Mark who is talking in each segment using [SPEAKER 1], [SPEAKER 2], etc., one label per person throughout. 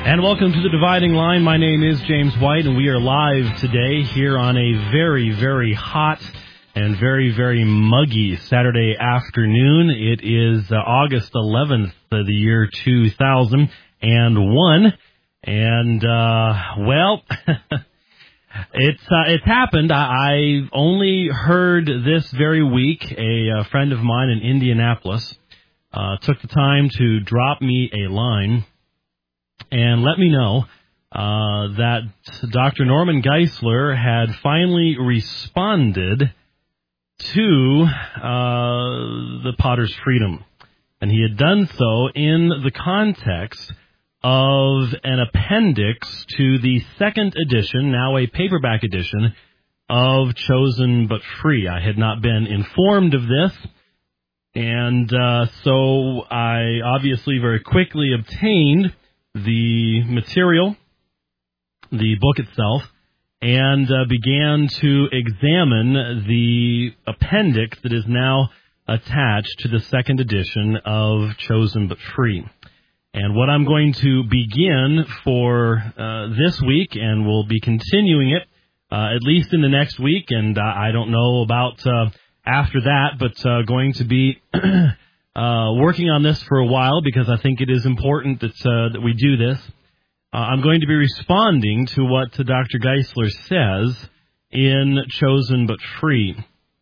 [SPEAKER 1] And welcome to The Dividing Line. My name is James White, and we are live today here on a very, very hot and very, very muggy Saturday afternoon. It is August 11th of the year 2001. And, well, it's happened. I only heard this very week. A friend of mine in Indianapolis took the time to drop me a line and let me know that Dr. Norman Geisler had finally responded to the Potter's Freedom. And he had done so in the context of an appendix to the second edition, now a paperback edition, of Chosen But Free. I had not been informed of this, and so I obviously very quickly obtained the material, the book itself, and began to examine the appendix that is now attached to the second edition of Chosen But Free. And what I'm going to begin for this week, and we'll be continuing it at least in the next week, and I don't know about after that, but going to be working on this for a while because I think it is important that we do this. I'm going to be responding to what Dr. Geisler says in Chosen But Free.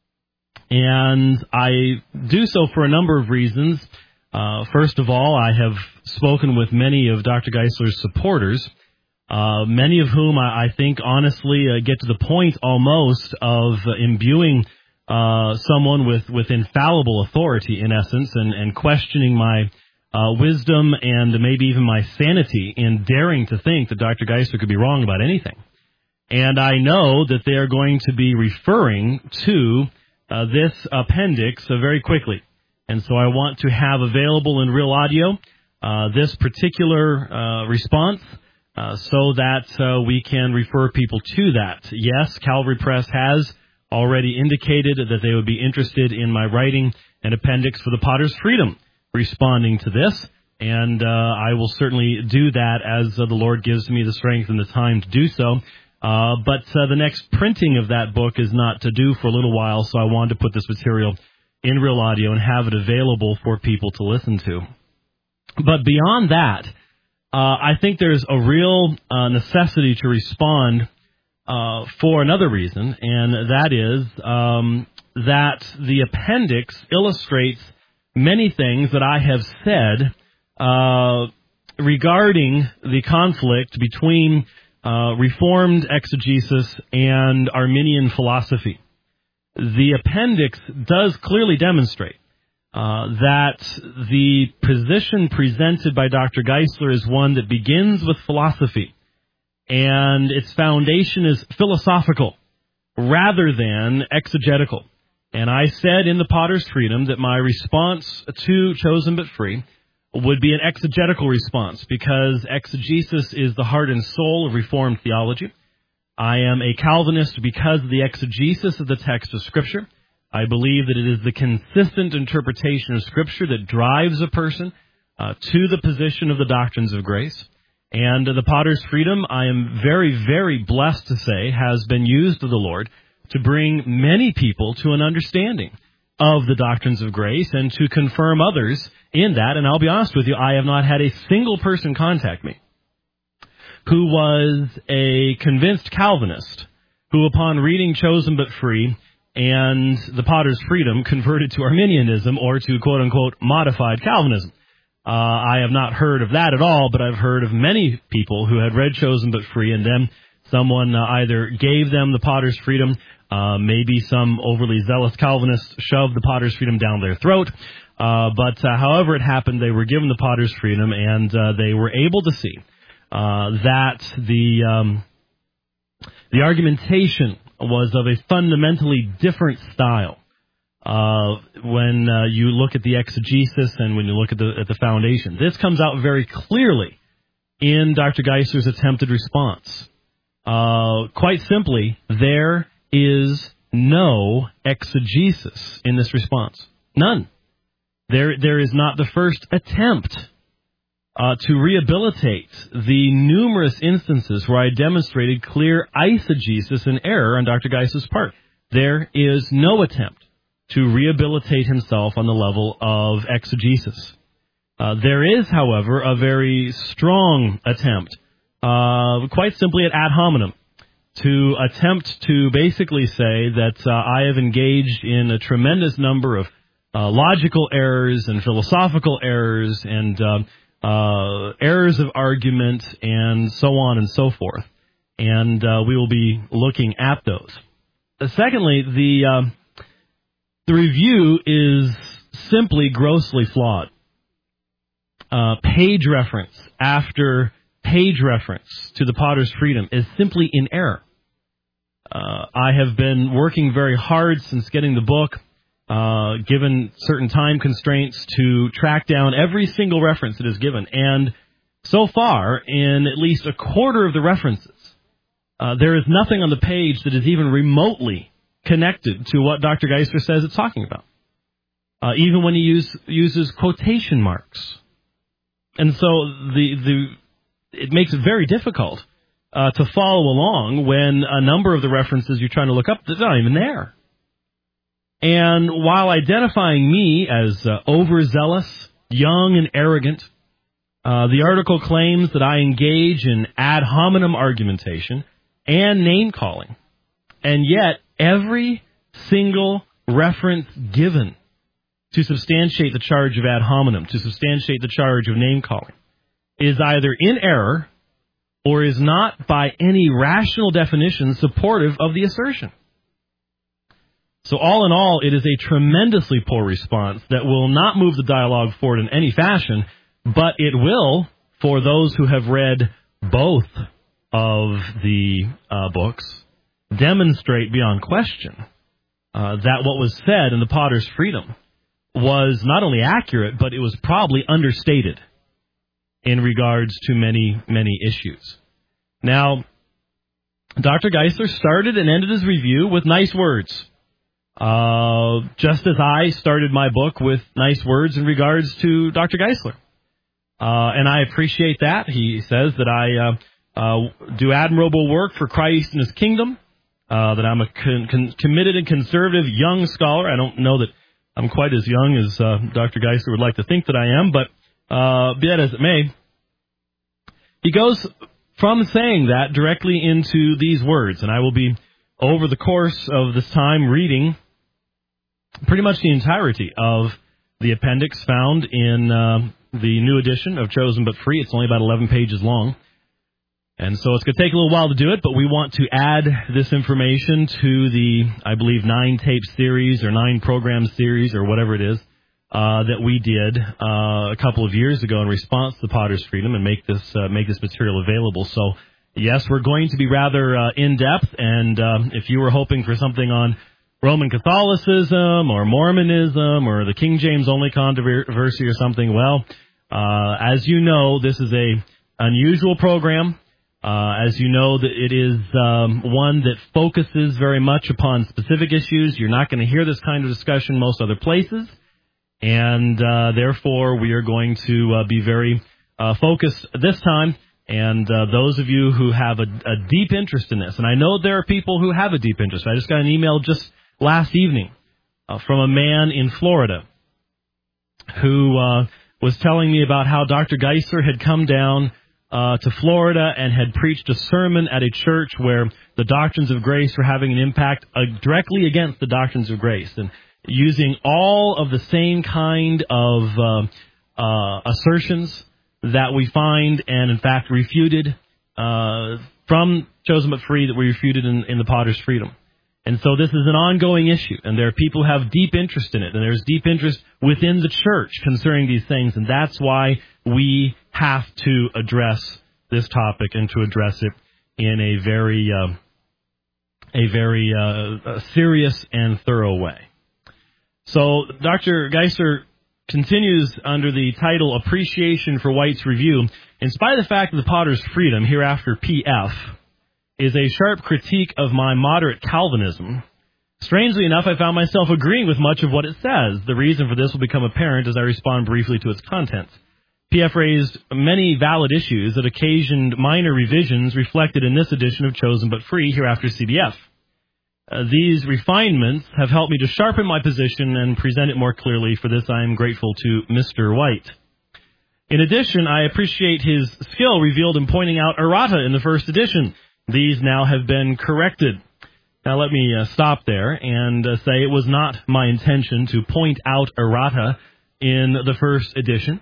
[SPEAKER 1] And I do so for a number of reasons. First of all, I have spoken with many of Dr. Geisler's supporters, many of whom I think honestly get to the point almost of imbuing someone with infallible authority, in essence, and questioning my wisdom and maybe even my sanity in daring to think that Dr. Geisler could be wrong about anything. And I know that they are going to be referring to this appendix very quickly. And so I want to have available in real audio this particular response so that we can refer people to that. Yes, Calvary Press has already indicated that they would be interested in my writing an appendix for the Potter's Freedom responding to this, and I will certainly do that as the Lord gives me the strength and the time to do so. But the next printing of that book is not to do for a little while, so I wanted to put this material in real audio and have it available for people to listen to. But beyond that, I think there's a real necessity to respond for another reason, and that is that the appendix illustrates many things that I have said regarding the conflict between Reformed exegesis and Arminian philosophy. The appendix does clearly demonstrate that the position presented by Dr. Geisler is one that begins with philosophy, and its foundation is philosophical rather than exegetical. And I said in the Potter's Freedom that my response to Chosen But Free would be an exegetical response because exegesis is the heart and soul of Reformed theology. I am a Calvinist because of the exegesis of the text of Scripture. I believe that it is the consistent interpretation of Scripture that drives a person to the position of the doctrines of grace. And the Potter's Freedom, I am very, very blessed to say, has been used of the Lord to bring many people to an understanding of the doctrines of grace and to confirm others in that. And I'll be honest with you, I have not had a single person contact me who was a convinced Calvinist who, upon reading Chosen But Free and the Potter's Freedom, converted to Arminianism or to quote-unquote modified Calvinism. I have not heard of that at all, but I've heard of many people who had read Chosen But Free, and then someone either gave them the Potter's Freedom, maybe some overly zealous Calvinist shoved the Potter's Freedom down their throat, but however it happened, they were given the Potter's Freedom, and they were able to see that the argumentation was of a fundamentally different style. When you look at the exegesis and when you look at the foundation. This comes out very clearly in Dr. Geisler's attempted response. Quite simply, there is no exegesis in this response. None. There is not the first attempt to rehabilitate the numerous instances where I demonstrated clear eisegesis and error on Dr. Geisler's part. There is no attempt to rehabilitate himself on the level of exegesis. There is, however, a very strong attempt, quite simply at ad hominem, to attempt to basically say that I have engaged in a tremendous number of logical errors and philosophical errors and errors of argument and so on and so forth. And we will be looking at those. Secondly, the review is simply grossly flawed. Page reference after page reference to the Potter's Freedom is simply in error. I have been working very hard since getting the book, given certain time constraints, to track down every single reference that is given. And so far, in at least a quarter of the references, there is nothing on the page that is even remotely connected to what Dr. Geisler says it's talking about, even when he uses quotation marks. And so it makes it very difficult to follow along when a number of the references you're trying to look up, they're not even there. And while identifying me as overzealous, young, and arrogant, the article claims that I engage in ad hominem argumentation and name-calling. And yet, every single reference given to substantiate the charge of ad hominem, to substantiate the charge of name-calling, is either in error or is not by any rational definition supportive of the assertion. So all in all, it is a tremendously poor response that will not move the dialogue forward in any fashion, but it will, for those who have read both of the books, demonstrate beyond question that what was said in the Potter's Freedom was not only accurate, but it was probably understated in regards to many, many issues. Now, Dr. Geisler started and ended his review with nice words, just as I started my book with nice words in regards to Dr. Geisler. And I appreciate that. He says that I do admirable work for Christ and his kingdom, that I'm a committed and conservative young scholar. I don't know that I'm quite as young as Dr. Geisler would like to think that I am, but be that as it may, he goes from saying that directly into these words, and I will be, over the course of this time, reading pretty much the entirety of the appendix found in the new edition of Chosen But Free. It's only about 11 pages long, and so it's going to take a little while to do it, but we want to add this information to the, I believe, 9-tape series or 9-program series or whatever it is, that we did a couple of years ago in response to the Potter's Freedom and make this material available. So, yes, we're going to be rather in-depth, and if you were hoping for something on Roman Catholicism or Mormonism or the King James only controversy or something, well, as you know, this is a unusual program. As you know, that it is one that focuses very much upon specific issues. You're not going to hear this kind of discussion most other places. And therefore, we are going to be very focused this time. And those of you who have a deep interest in this, and I know there are people who have a deep interest. I just got an email just last evening from a man in Florida who was telling me about how Dr. Geisler had come down to Florida and had preached a sermon at a church where the doctrines of grace were having an impact directly against the doctrines of grace, and using all of the same kind of assertions that we find and, in fact, refuted from Chosen But Free that we refuted in the Potter's Freedom. And so this is an ongoing issue, and there are people who have deep interest in it, and there's deep interest within the church concerning these things, and that's why we have to address this topic and to address it in a very serious and thorough way. So Dr. Geisler continues under the title Appreciation for White's Review. In spite of the fact that the Potter's Freedom, hereafter PF, is a sharp critique of my moderate Calvinism, strangely enough, I found myself agreeing with much of what it says. The reason for this will become apparent as I respond briefly to its contents. PF raised many valid issues that occasioned minor revisions reflected in this edition of Chosen But Free, hereafter CBF. These refinements have helped me to sharpen my position and present it more clearly. For this, I am grateful to Mr. White. In addition, I appreciate his skill revealed in pointing out errata in the first edition. These now have been corrected. Now let me stop there and say it was not my intention to point out errata in the first edition.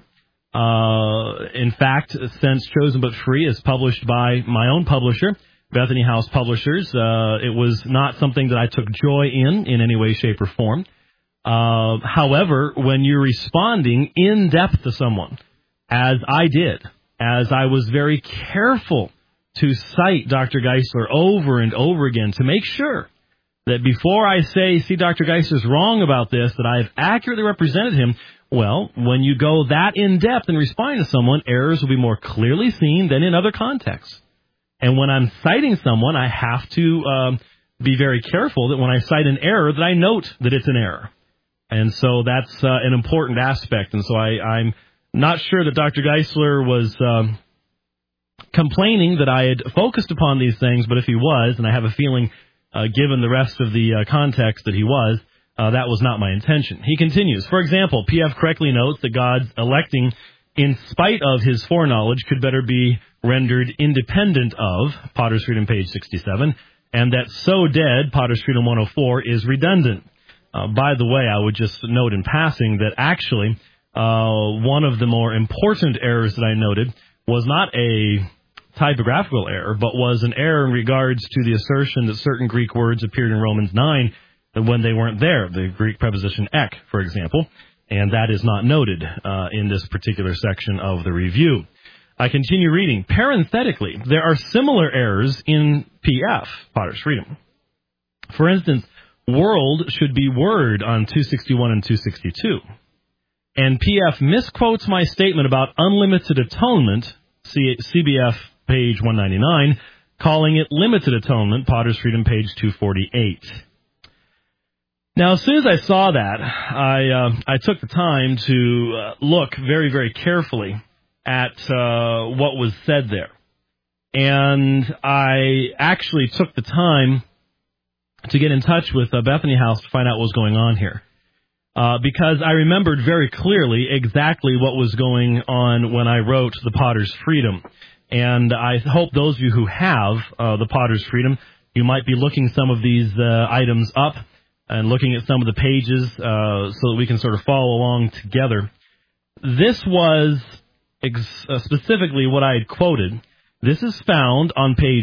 [SPEAKER 1] In fact, since Chosen But Free is published by my own publisher, Bethany House Publishers, it was not something that I took joy in any way, shape, or form. However, when you're responding in depth to someone, as I did, as I was very careful to cite Dr. Geisler over and over again to make sure that before I say, see, Dr. Geisler's wrong about this, that I've accurately represented him. Well, when you go that in-depth in responding to someone, errors will be more clearly seen than in other contexts. And when I'm citing someone, I have to be very careful that when I cite an error, that I note that it's an error. And so that's an important aspect. And so I'm not sure that Dr. Geisler was complaining that I had focused upon these things, but if he was, and I have a feeling, given the rest of the context that he was, that was not my intention. He continues. For example, PF correctly notes that God's electing, in spite of his foreknowledge, could better be rendered independent of, Potter's Freedom, page 67, and that so dead, Potter's Freedom 104, is redundant. By the way, I would just note in passing that actually one of the more important errors that I noted was not a typographical error, but was an error in regards to the assertion that certain Greek words appeared in Romans 9 when they weren't there, the Greek preposition ek, for example, and that is not noted in this particular section of the review. I continue reading. Parenthetically, there are similar errors in PF, Potter's Freedom. For instance, world should be word on 261 and 262. And PF misquotes my statement about unlimited atonement, CBF page 199, calling it limited atonement, Potter's Freedom page 248. Now, as soon as I saw that, I took the time to look very, very carefully at what was said there. And I actually took the time to get in touch with Bethany House to find out what was going on here. Because I remembered very clearly exactly what was going on when I wrote The Potter's Freedom. And I hope those of you who have The Potter's Freedom, you might be looking some of these items up and looking at some of the pages so that we can sort of follow along together. This was specifically what I had quoted. This is found on page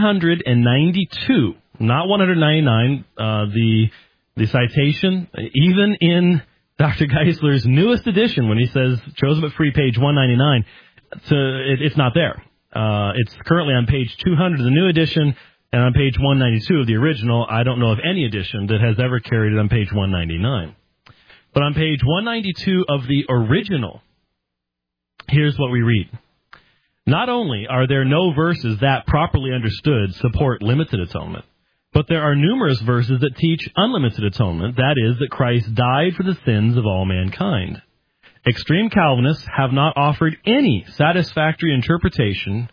[SPEAKER 1] 192, not 199, the citation, even in Dr. Geisler's newest edition, when he says Chosen But Free, page 199, it's not there. It's currently on page 200 of the new edition, and on page 192 of the original. I don't know of any edition that has ever carried it on page 199. But on page 192 of the original, here's what we read. Not only are there no verses that, properly understood, support limited atonement, but there are numerous verses that teach unlimited atonement, that is, that Christ died for the sins of all mankind. Extreme Calvinists have not offered any satisfactory interpretations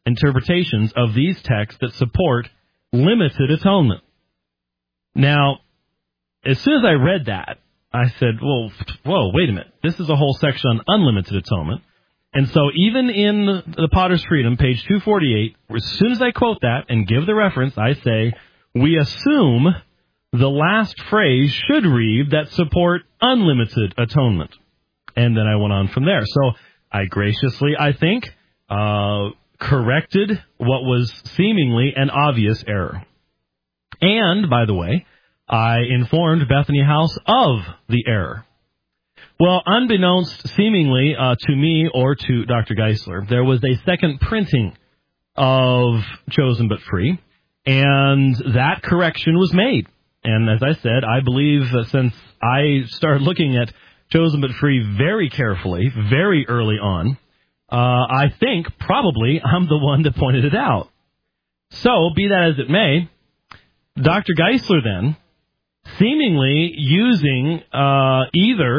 [SPEAKER 1] of these texts that support limited atonement. Now, as soon as I read that, I said, whoa, wait a minute. This is a whole section on unlimited atonement. And so even in the Potter's Freedom, page 248, as soon as I quote that and give the reference, I say, we assume the last phrase should read that support unlimited atonement. And then I went on from there. So I graciously, I think, corrected what was seemingly an obvious error. And, by the way, I informed Bethany House of the error. Well, unbeknownst seemingly to me or to Dr. Geisler, there was a second printing of Chosen But Free, and that correction was made. And as I said, I believe that since I started looking at Chosen But Free very carefully, very early on, I think probably I'm the one that pointed it out. So, be that as it may, Dr. Geisler then, seemingly using either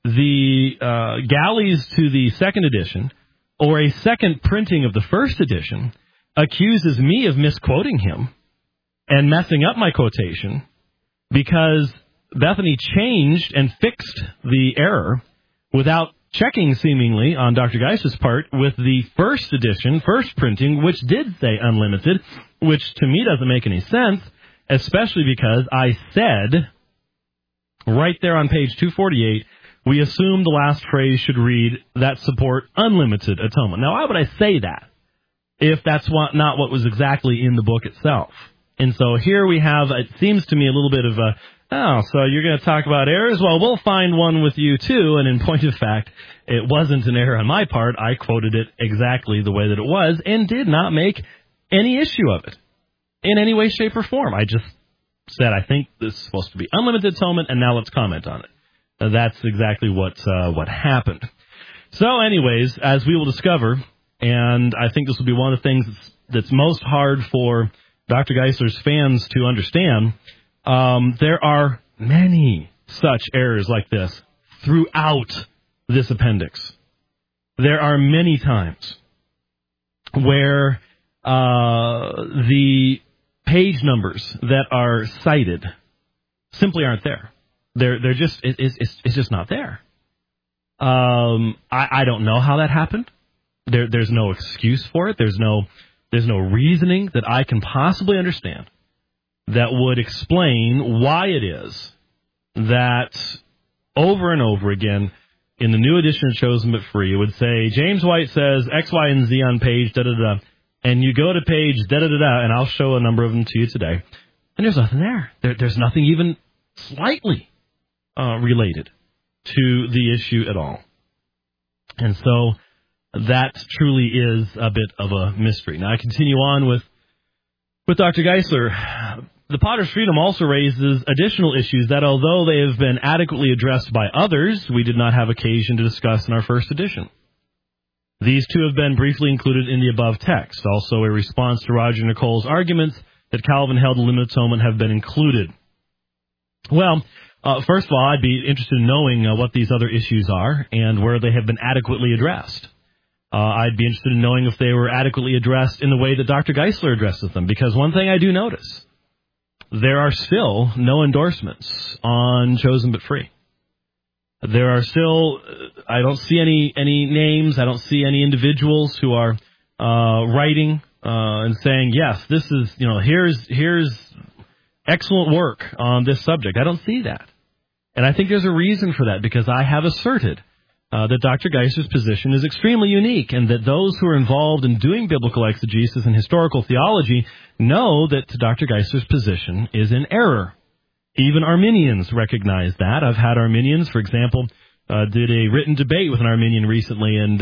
[SPEAKER 1] the galleys to the second edition, or a second printing of the first edition, accuses me of misquoting him and messing up my quotation because Bethany changed and fixed the error without checking, seemingly, on Dr. Geisler's part with the first edition, first printing, which did say unlimited, which to me doesn't make any sense, especially because I said right there on page 248, we assume the last phrase should read that support unlimited atonement. Now, why would I say that if that's not what was exactly in the book itself? And so here we have, it seems to me, a little bit of a, so you're going to talk about errors? Well, we'll find one with you, too. And in point of fact, it wasn't an error on my part. I quoted it exactly the way that it was and did not make any issue of it in any way, shape, or form. I just said, I think this is supposed to be unlimited atonement, and now let's comment on it. That's exactly what happened. So anyways, as we will discover, and I think this will be one of the things that's most hard for Dr. Geisler's fans to understand, there are many such errors like this throughout this appendix. There are many times where the page numbers that are cited simply aren't there. They're just it's just not there. I don't know how that happened. There's no excuse for it. There's no reasoning that I can possibly understand that would explain why it is that over and over again in the new edition of Chosen But Free, it would say, James White says X, Y, and Z on page da-da-da, and you go to page da-da-da-da, and I'll show a number of them to you today, and there's nothing there. There's nothing even slightly related to the issue at all. And so that truly is a bit of a mystery. Now, I continue on with Dr. Geisler. The Potter's Freedom also raises additional issues that, although they have been adequately addressed by others, we did not have occasion to discuss in our first edition. These two have been briefly included in the above text. Also, a response to Roger Nicole's arguments that Calvin held limited atonement have been included. Well, first of all, I'd be interested in knowing what these other issues are and where they have been adequately addressed. I'd be interested in knowing if they were adequately addressed in the way that Dr. Geisler addresses them, because one thing I do notice, there are still no endorsements on Chosen But Free. There are still, I don't see any names, I don't see any individuals who are writing and saying, yes, this is, here's excellent work on this subject. I don't see that. And I think there's a reason for that, because I have asserted that Dr. Geisler's position is extremely unique, and that those who are involved in doing biblical exegesis and historical theology know that Dr. Geisler's position is in error. Even Arminians recognize that. I've had Arminians, for example, did a written debate with an Arminian recently, and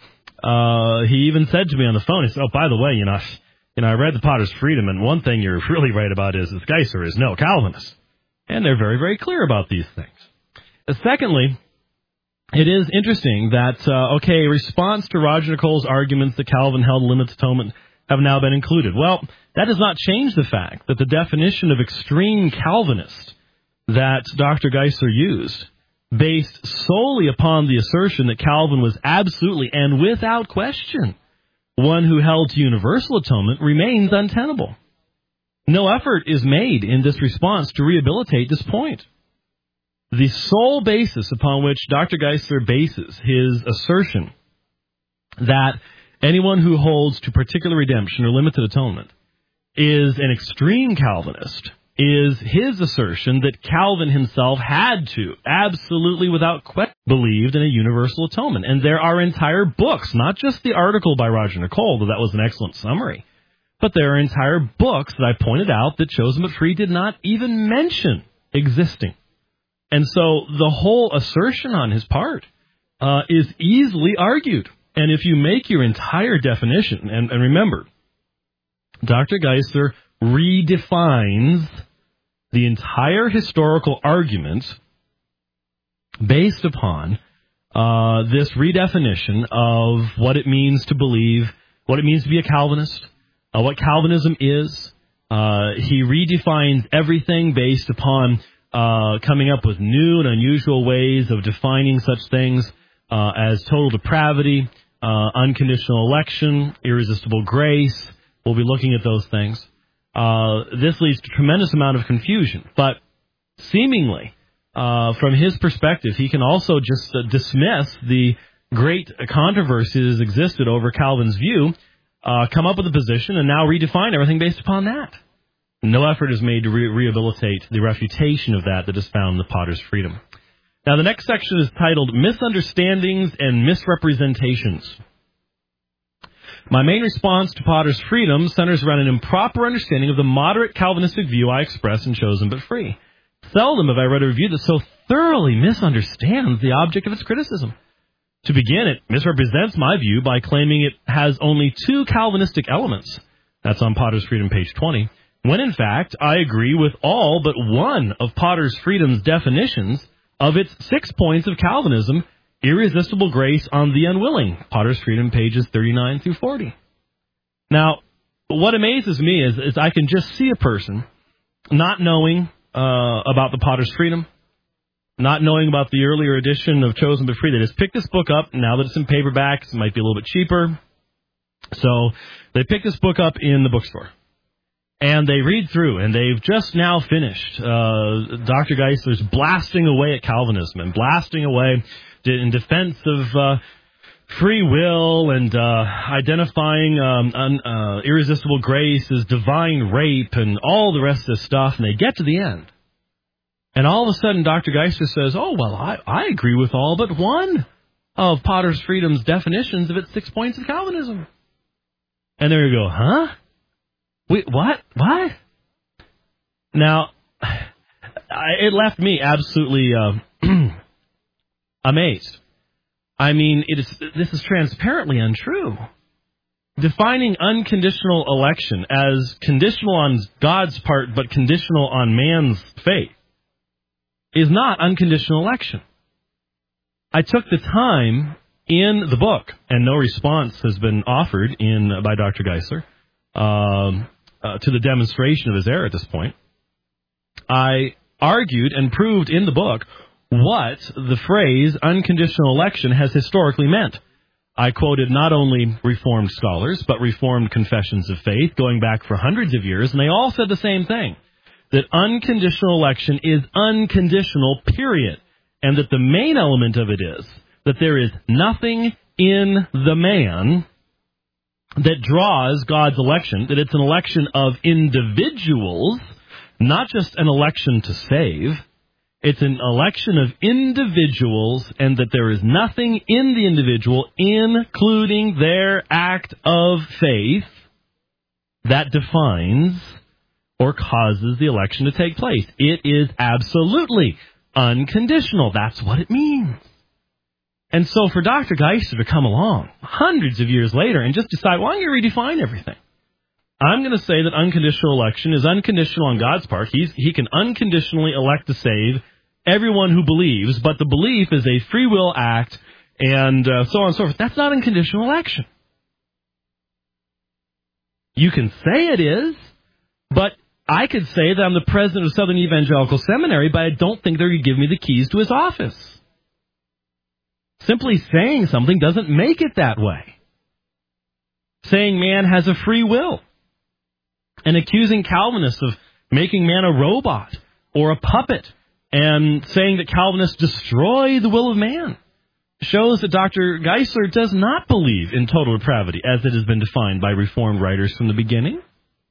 [SPEAKER 1] he even said to me on the phone, he said, by the way, I read the Potter's Freedom, and one thing you're really right about is that Geisler is no Calvinist. And they're very, very clear about these things. Secondly, it is interesting that, response to Roger Nicole's arguments that Calvin held limited atonement have now been included. Well, that does not change the fact that the definition of extreme Calvinist that Dr. Geisler used, based solely upon the assertion that Calvin was absolutely and without question one who held to universal atonement, remains untenable. No effort is made in this response to rehabilitate this point. The sole basis upon which Dr. Geisler bases his assertion that anyone who holds to particular redemption or limited atonement is an extreme Calvinist is his assertion that Calvin himself had to, absolutely without question, believed in a universal atonement. And there are entire books, not just the article by Roger Nicole, though that was an excellent summary, but there are entire books that I pointed out that Chosen But Free did not even mention existing. And so the whole assertion on his part is easily argued. And if you make your entire definition, and remember, Dr. Geisler redefines the entire historical argument based upon this redefinition of what it means to believe, what it means to be a Calvinist, what Calvinism is. He redefines everything based upon coming up with new and unusual ways of defining such things as total depravity, unconditional election, irresistible grace. We'll be looking at those things. This leads to a tremendous amount of confusion. But seemingly, from his perspective, he can also just dismiss the great controversy that has existed over Calvin's view, come up with a position, and now redefine everything based upon that. No effort is made to rehabilitate the refutation of that is found in the Potter's Freedom. Now, the next section is titled Misunderstandings and Misrepresentations. My main response to Potter's Freedom centers around an improper understanding of the moderate Calvinistic view I express in Chosen But Free. Seldom have I read a review that so thoroughly misunderstands the object of its criticism. To begin, it misrepresents my view by claiming it has only 2 Calvinistic elements. That's on Potter's Freedom, page 20. When in fact, I agree with all but one of Potter's Freedom's definitions of its 6 points of Calvinism, irresistible grace on the unwilling. Potter's Freedom, pages 39 through 40. Now, what amazes me is I can just see a person not knowing about the Potter's Freedom, not knowing about the earlier edition of Chosen But Free. They just pick this book up. Now that it's in paperbacks, it might be a little bit cheaper. So they pick this book up in the bookstore. And they read through, and they've just now finished. Dr. Geisler's blasting away at Calvinism and blasting away in defense of free will and identifying irresistible grace as divine rape and all the rest of this stuff. And they get to the end. And all of a sudden, Dr. Geisler says, oh, well, I agree with all but one of Potter's Freedom's definitions of its 6 points of Calvinism. And there you go, huh? Wait, what? What? Now, it left me absolutely amazed. I mean, this is transparently untrue. Defining unconditional election as conditional on God's part but conditional on man's faith is not unconditional election. I took the time in the book, and no response has been offered by Dr. Geisler, to the demonstration of his error at this point. I argued and proved in the book what the phrase unconditional election has historically meant. I quoted not only Reformed scholars, but Reformed confessions of faith going back for hundreds of years, and they all said the same thing, that unconditional election is unconditional, period, and that the main element of it is that there is nothing in the man that draws God's election, that it's an election of individuals, not just an election to save. It's an election of individuals, and that there is nothing in the individual, including their act of faith, that defines or causes the election to take place. It is absolutely unconditional. That's what it means. And so for Dr. Geisler to come along hundreds of years later and just decide, well, I'm going to redefine everything. I'm going to say that unconditional election is unconditional on God's part. He can unconditionally elect to save everyone who believes, but the belief is a free will act, and so on and so forth. That's not unconditional election. You can say it is, but I could say that I'm the president of Southern Evangelical Seminary, but I don't think they're going to give me the keys to his office. Simply saying something doesn't make it that way. Saying man has a free will and accusing Calvinists of making man a robot or a puppet and saying that Calvinists destroy the will of man shows that Dr. Geisler does not believe in total depravity as it has been defined by Reformed writers from the beginning.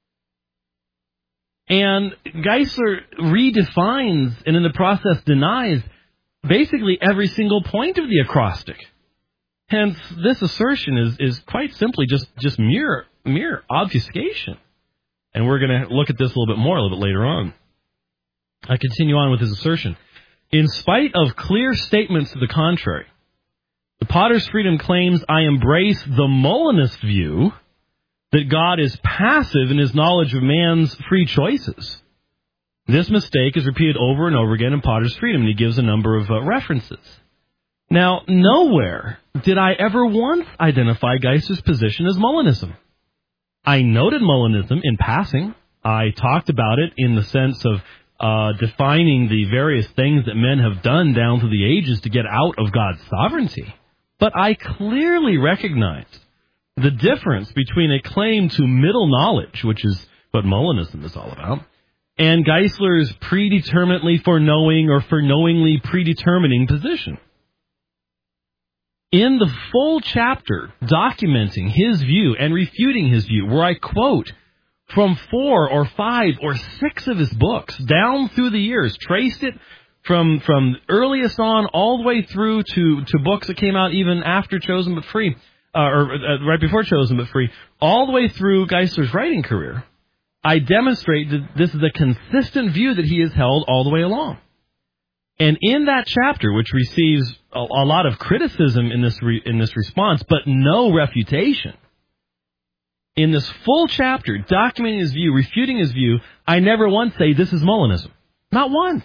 [SPEAKER 1] And Geisler redefines and in the process denies basically every single point of the acrostic. Hence, this assertion is quite simply just mere obfuscation. And we're going to look at this a little bit more a little bit later on. I continue on with his assertion. In spite of clear statements to the contrary, the Potter's Freedom claims I embrace the Molinist view that God is passive in his knowledge of man's free choices. This mistake is repeated over and over again in Potter's Freedom, and he gives a number of references. Now, nowhere did I ever once identify Geisler's position as Molinism. I noted Molinism in passing. I talked about it in the sense of defining the various things that men have done down through the ages to get out of God's sovereignty. But I clearly recognized the difference between a claim to middle knowledge, which is what Molinism is all about, and Geisler's predeterminately foreknowing or foreknowingly predetermining position. In the full chapter documenting his view and refuting his view, where I quote from 4 or 5 or 6 of his books down through the years, traced it from earliest on all the way through to books that came out even after Chosen But Free, right before Chosen But Free, all the way through Geisler's writing career, I demonstrate that this is a consistent view that he has held all the way along. And in that chapter, which receives a lot of criticism in this response, but no refutation, in this full chapter, documenting his view, refuting his view, I never once say this is Molinism. Not once.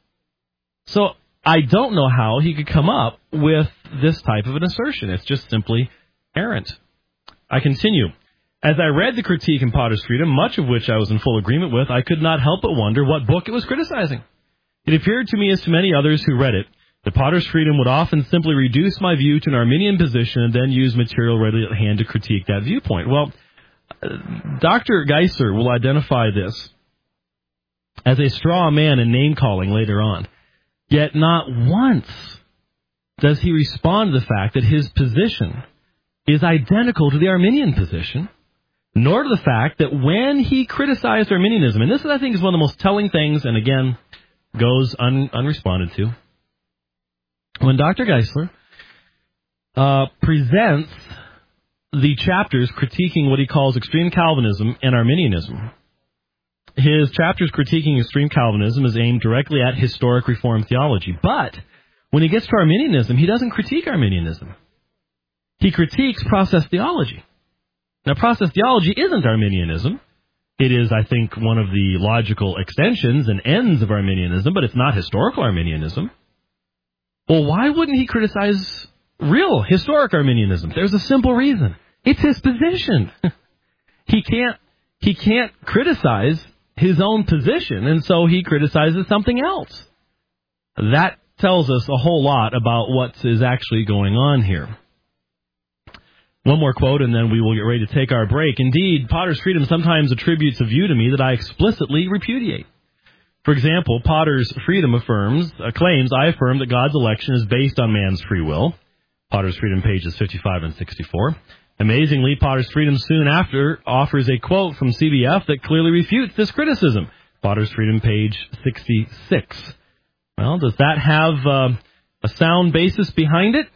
[SPEAKER 1] So I don't know how he could come up with this type of an assertion. It's just simply errant. I continue. As I read the critique in Potter's Freedom, much of which I was in full agreement with, I could not help but wonder what book it was criticizing. It appeared to me, as to many others who read it, that Potter's Freedom would often simply reduce my view to an Arminian position and then use material readily at hand to critique that viewpoint. Well, Dr. Geisler will identify this as a straw man and name-calling later on. Yet not once does he respond to the fact that his position is identical to the Arminian position, nor to the fact that when he criticized Arminianism, and this I think is one of the most telling things, and again, goes unresponded to. When Dr. Geisler presents the chapters critiquing what he calls extreme Calvinism and Arminianism, his chapters critiquing extreme Calvinism is aimed directly at historic Reformed theology. But when he gets to Arminianism, he doesn't critique Arminianism. He critiques process theology. Now, process theology isn't Arminianism. It is, I think, one of the logical extensions and ends of Arminianism, but it's not historical Arminianism. Well, why wouldn't he criticize real, historic Arminianism? There's a simple reason. It's his position. He can't criticize his own position, and so he criticizes something else. That tells us a whole lot about what is actually going on here. One more quote, and then we will get ready to take our break. Indeed, Potter's Freedom sometimes attributes a view to me that I explicitly repudiate. For example, Potter's Freedom claims I affirm that God's election is based on man's free will. Potter's Freedom, pages 55 and 64. Amazingly, Potter's Freedom soon after offers a quote from CBF that clearly refutes this criticism. Potter's Freedom, page 66. Well, does that have a sound basis behind it?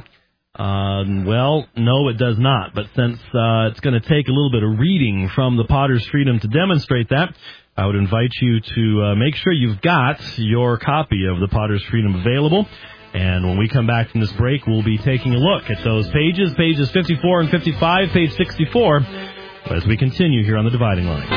[SPEAKER 1] Well, no, it does not. But since it's going to take a little bit of reading from the Potter's Freedom to demonstrate that, I would invite you to make sure you've got your copy of the Potter's Freedom available. And when we come back from this break, we'll be taking a look at those pages 54 and 55, page 64, as we continue here on The Dividing Line.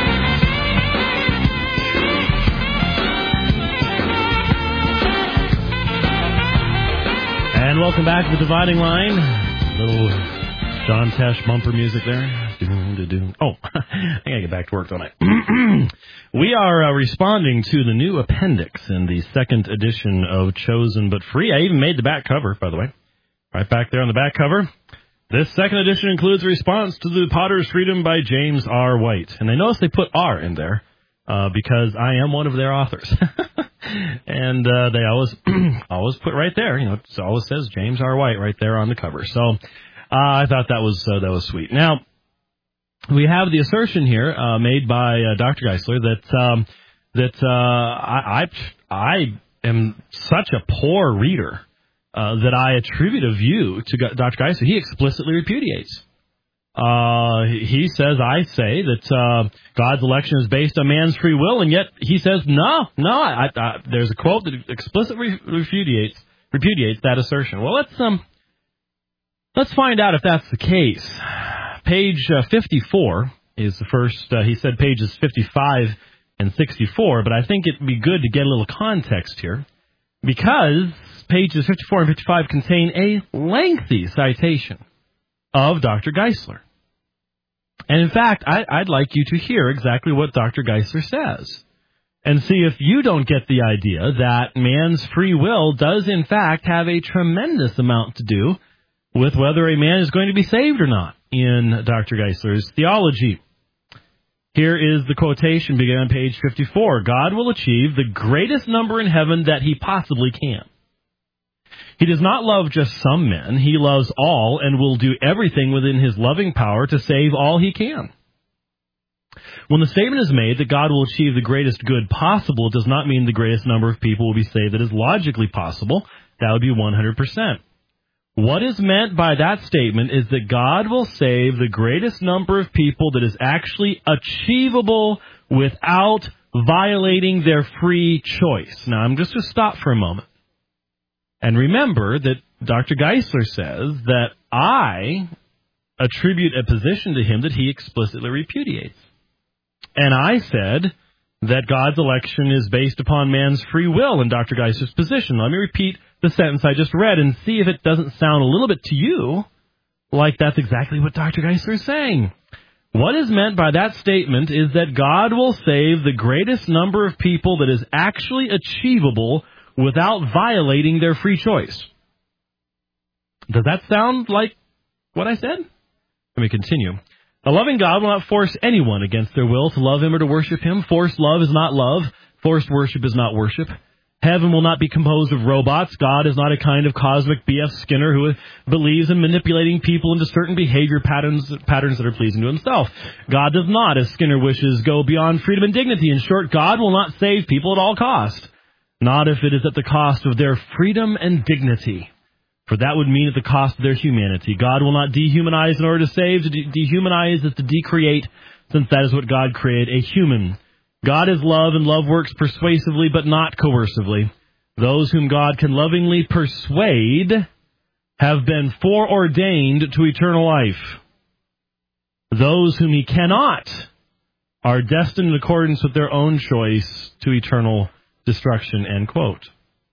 [SPEAKER 1] And welcome back to The Dividing Line. Little John Tesh bumper music there. Oh, I gotta get back to work, don't I? We are responding to the new appendix in the second edition of Chosen But Free. I even made the back cover, by the way. Right back there on the back cover. This second edition includes a response to the Potter's Freedom by James R. White. And I notice they put R in there because I am one of their authors. And they always put right there, it always says James R. White right there on the cover. So I thought that was sweet. Now, we have the assertion here made by Dr. Geisler that I am such a poor reader that I attribute a view to Dr. Geisler he explicitly repudiates. He says, I say that God's election is based on man's free will, and yet he says, no, there's a quote that explicitly repudiates that assertion. Well, let's find out if that's the case. Page 54 is the first, he said pages 55 and 64, but I think it'd be good to get a little context here, because pages 54 and 55 contain a lengthy citation of Dr. Geisler. And in fact, I'd like you to hear exactly what Dr. Geisler says. and see if you don't get the idea that man's free will does in fact have a tremendous amount to do with whether a man is going to be saved or not in Dr. Geisler's theology. Here is the quotation beginning on page 54. God will achieve the greatest number in heaven that he possibly can. He does not love just some men. He loves all and will do everything within his loving power to save all he can. When the statement is made that God will achieve the greatest good possible, it does not mean the greatest number of people will be saved that is logically possible. That would be 100%. What is meant by that statement is that God will save the greatest number of people that is actually achievable without violating their free choice. Now, I'm just going to stop for a moment. And remember that Dr. Geisler says that I attribute a position to him that he explicitly repudiates. And I said that God's election is based upon man's free will in Dr. Geisler's position. Let me repeat the sentence I just read and see if it doesn't sound a little bit to you like that's exactly what Dr. Geisler is saying. What is meant by that statement is that God will save the greatest number of people that is actually achievable without violating their free choice. Does that sound like what I said? Let me continue. A loving God will not force anyone against their will to love him or to worship him. Forced love is not love. Forced worship is not worship. Heaven will not be composed of robots. God is not a kind of cosmic B.F. Skinner who believes in manipulating people into certain behavior patterns that are pleasing to himself. God does not, as Skinner wishes, go beyond freedom and dignity. In short, God will not save people at all cost. Not if it is at the cost of their freedom and dignity. For that would mean at the cost of their humanity. God will not dehumanize in order to save. To dehumanize is to decreate, since that is what God created, a human. God is love, and love works persuasively but not coercively. Those whom God can lovingly persuade have been foreordained to eternal life. Those whom he cannot are destined in accordance with their own choice to eternal destruction, end quote.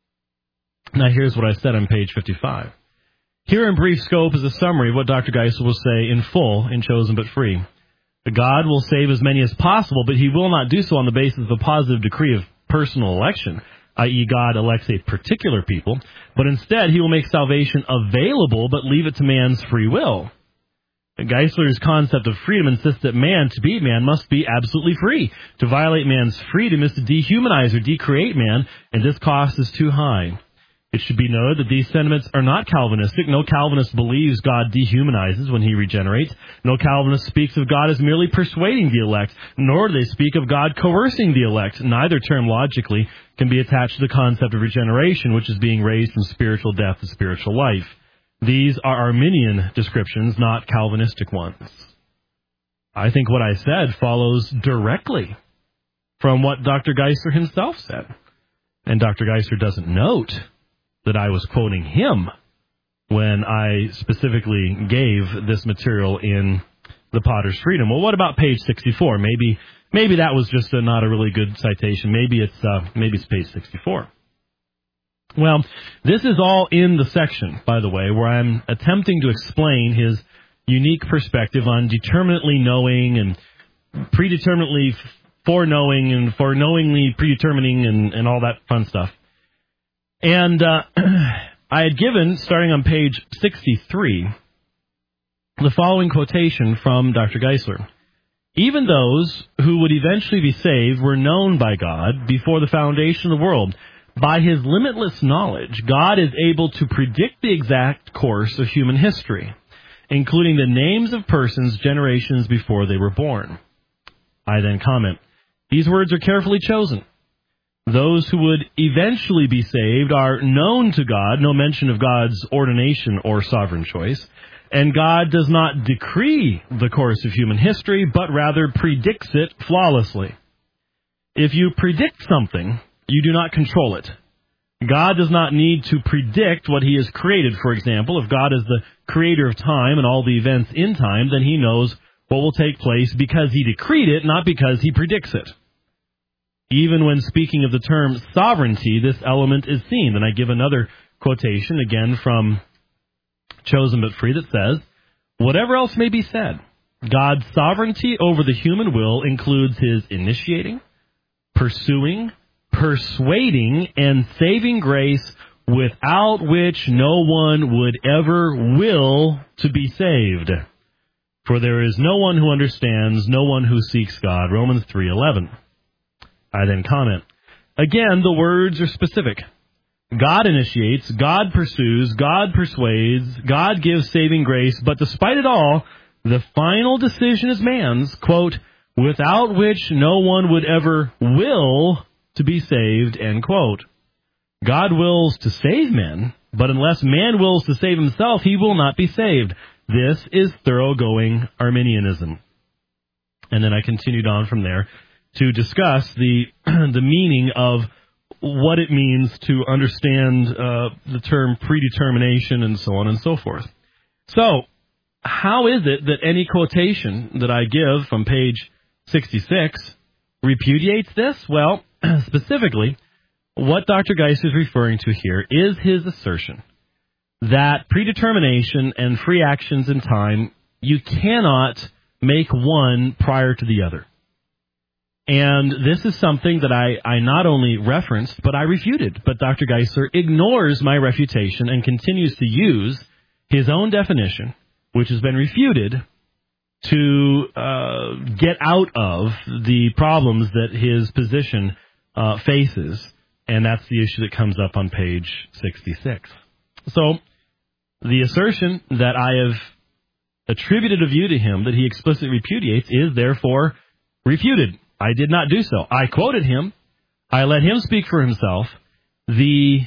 [SPEAKER 1] Now here's what I said on page 55. Here in brief scope is a summary of what Dr. Geisler will say in full in Chosen but Free. God will save as many as possible, but he will not do so on the basis of a positive decree of personal election, i.e. God elects a particular people, but instead he will make salvation available but leave it to man's free will. Geisler's concept of freedom insists that man, to be man, must be absolutely free. To violate man's freedom is to dehumanize or decreate man, and this cost is too high. It should be noted that these sentiments are not Calvinistic. No Calvinist believes God dehumanizes when he regenerates. No Calvinist speaks of God as merely persuading the elect, nor do they speak of God coercing the elect. Neither term logically can be attached to the concept of regeneration, which is being raised from spiritual death to spiritual life. These are Arminian descriptions, not Calvinistic ones. I think what I said follows directly from what Dr. Geisler himself said. And Dr. Geisler doesn't note that I was quoting him when I specifically gave this material in The Potter's Freedom. Well, what about page 64? Maybe that was just not a really good citation. Maybe it's page 64. Well, this is all in the section, by the way, where I'm attempting to explain his unique perspective on determinately knowing and predeterminately foreknowing and foreknowingly predetermining and all that fun stuff. And I had given, starting on page 63, the following quotation from Dr. Geisler. Even those who would eventually be saved were known by God before the foundation of the world. By his limitless knowledge, God is able to predict the exact course of human history, including the names of persons generations before they were born. I then comment, these words are carefully chosen. Those who would eventually be saved are known to God, no mention of God's ordination or sovereign choice, and God does not decree the course of human history, but rather predicts it flawlessly. If you predict something, you do not control it. God does not need to predict what he has created. For example, if God is the creator of time and all the events in time, then he knows what will take place because he decreed it, not because he predicts it. Even when speaking of the term sovereignty, this element is seen. And I give another quotation, again from Chosen but Free, that says, whatever else may be said, God's sovereignty over the human will includes his initiating, pursuing, persuading, and saving grace without which no one would ever will to be saved. For there is no one who understands, no one who seeks God. Romans 3:11. I then comment. Again, the words are specific. God initiates, God pursues, God persuades, God gives saving grace, but despite it all, the final decision is man's, quote, without which no one would ever will to be saved, end quote. God wills to save men, but unless man wills to save himself, he will not be saved. This is thoroughgoing Arminianism. And then I continued on from there to discuss the meaning of what it means to understand the term predetermination and so on and so forth. So, how is it that any quotation that I give from page 66 repudiates this? Well, specifically, what Dr. Geist is referring to here is his assertion that predetermination and free actions in time, you cannot make one prior to the other. And this is something that I not only referenced, but I refuted. But Dr. Geisler ignores my refutation and continues to use his own definition, which has been refuted, to get out of the problems that his position faces. And that's the issue that comes up on page 66. So the assertion that I have attributed a view to him that he explicitly repudiates is therefore refuted. I did not do so. I quoted him. I let him speak for himself. The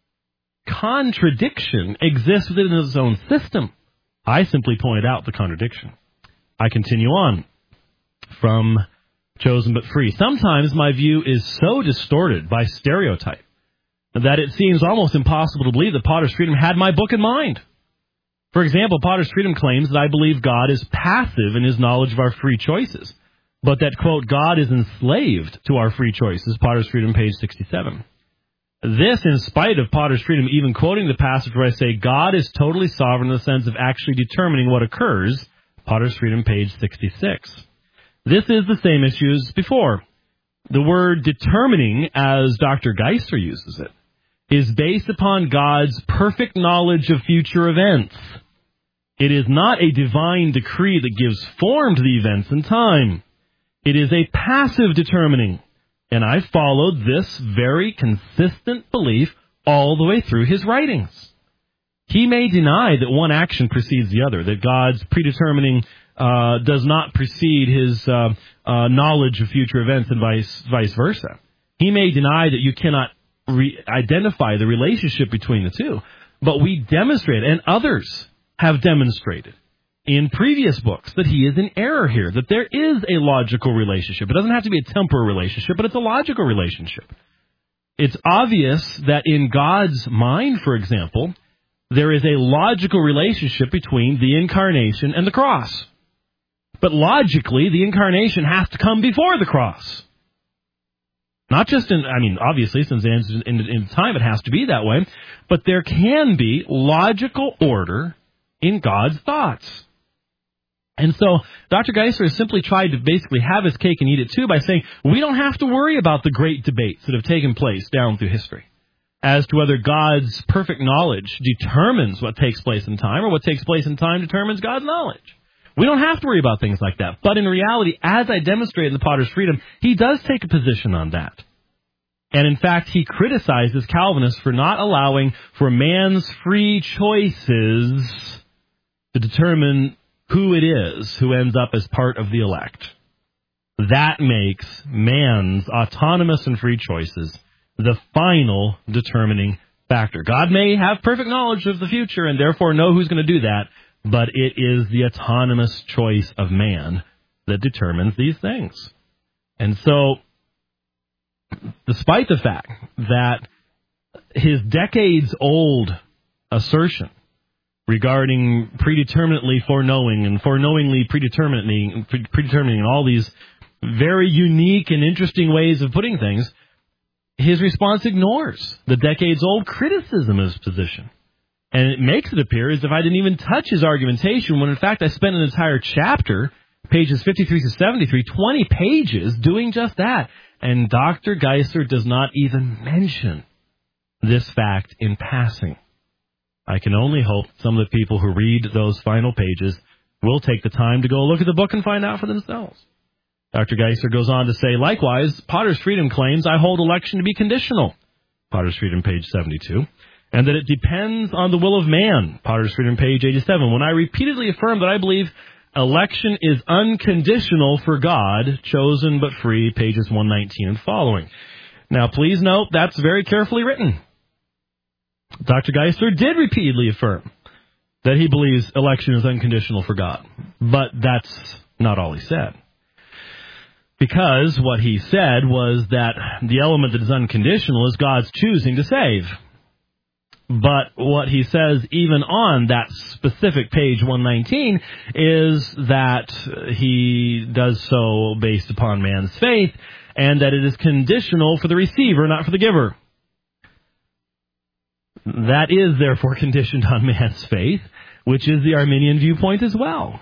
[SPEAKER 1] contradiction exists within his own system. I simply pointed out the contradiction. I continue on from Chosen but Free. Sometimes my view is so distorted by stereotype that it seems almost impossible to believe that Potter's Freedom had my book in mind. For example, Potter's Freedom claims that I believe God is passive in his knowledge of our free choices, but that, quote, God is enslaved to our free choices, Potter's Freedom, page 67. This in spite of Potter's Freedom even quoting the passage where I say God is totally sovereign in the sense of actually determining what occurs, Potter's Freedom, page 66. This is the same issue as before. The word determining, as Dr. Geisler uses it, is based upon God's perfect knowledge of future events. It is not a divine decree that gives form to the events in time. It is a passive determining, and I followed this very consistent belief all the way through his writings. He may deny that one action precedes the other, that God's predetermining does not precede his knowledge of future events and vice versa. He may deny that you cannot identify the relationship between the two, but we demonstrate, and others have demonstrated, in previous books that he is in error here, that there is a logical relationship. It doesn't have to be a temporal relationship, but it's a logical relationship. It's obvious that in God's mind, for example, there is a logical relationship between the incarnation and the cross. But logically, the incarnation has to come before the cross. Not just obviously, since in time it has to be that way, but there can be logical order in God's thoughts. And so Dr. Geisler has simply tried to basically have his cake and eat it too by saying we don't have to worry about the great debates that have taken place down through history as to whether God's perfect knowledge determines what takes place in time or what takes place in time determines God's knowledge. We don't have to worry about things like that. But in reality, as I demonstrated in the Potter's Freedom, he does take a position on that. And in fact, he criticizes Calvinists for not allowing for man's free choices to determine who it is who ends up as part of the elect. That makes man's autonomous and free choices the final determining factor. God may have perfect knowledge of the future and therefore know who's going to do that, but it is the autonomous choice of man that determines these things. And so, despite the fact that his decades-old assertion regarding predeterminately foreknowing and foreknowingly predetermining and all these very unique and interesting ways of putting things, his response ignores the decades-old criticism of his position. And it makes it appear as if I didn't even touch his argumentation when, in fact, I spent an entire chapter, pages 53 to 73, 20 pages, doing just that, And Dr. Geisler does not even mention this fact in passing. I can only hope some of the people who read those final pages will take the time to go look at the book and find out for themselves. Dr. Geisler goes on to say, likewise, Potter's Freedom claims I hold election to be conditional. Potter's Freedom, page 72. And that it depends on the will of man. Potter's Freedom, page 87. When I repeatedly affirm that I believe election is unconditional for God, chosen but free, pages 119 and following. Now, please note, that's very carefully written. Dr. Geisler did repeatedly affirm that he believes election is unconditional for God. But that's not all he said. Because what he said was that the element that is unconditional is God's choosing to save. But what he says even on that specific page 119 is that he does so based upon man's faith and that it is conditional for the receiver, not for the giver. That is therefore conditioned on man's faith, which is the Arminian viewpoint as well.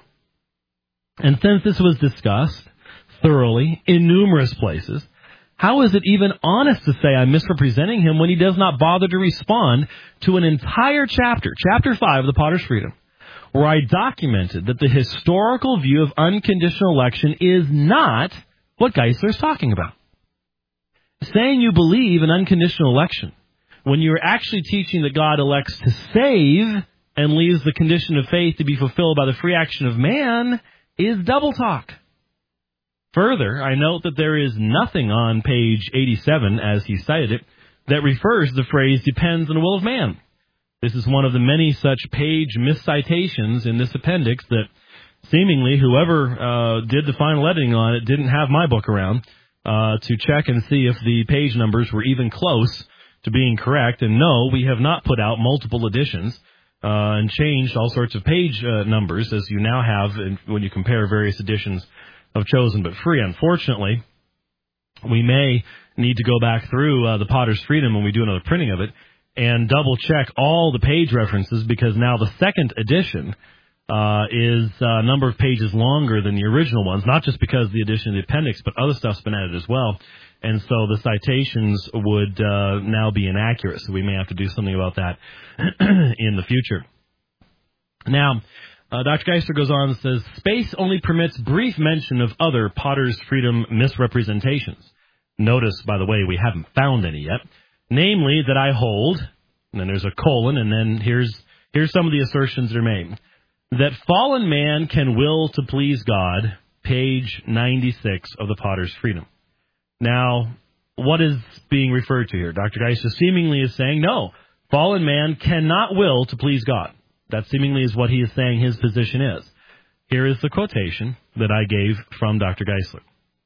[SPEAKER 1] And since this was discussed thoroughly in numerous places, how is it even honest to say I'm misrepresenting him when he does not bother to respond to an entire chapter, chapter 5 of the Potter's Freedom, where I documented that the historical view of unconditional election is not what Geisler is talking about. Saying you believe in unconditional election when you're actually teaching that God elects to save and leaves the condition of faith to be fulfilled by the free action of man is double talk. Further, I note that there is nothing on page 87, as he cited it, that refers to the phrase depends on the will of man. This is one of the many such page miscitations in this appendix that seemingly whoever did the final editing on it didn't have my book around to check and see if the page numbers were even close to being correct. And no, we have not put out multiple editions and changed all sorts of page numbers, as you now have when you compare various editions of Chosen but Free. Unfortunately, we may need to go back through the Potter's Freedom when we do another printing of it and double-check all the page references, because now the second edition is a number of pages longer than the original ones, not just because of the addition of the appendix, but other stuff's been added as well. And so the citations would now be inaccurate, so we may have to do something about that in the future. Now, Dr. Geisler goes on and says, space only permits brief mention of other Potter's Freedom misrepresentations. Notice, by the way, we haven't found any yet. Namely, that I hold, and then there's a colon, and then here's some of the assertions that are made. That fallen man can will to please God, page 96 of the Potter's Freedom. Now, what is being referred to here? Dr. Geisler seemingly is saying, no, fallen man cannot will to please God. That seemingly is what he is saying his position is. Here is the quotation that I gave from Dr. Geisler.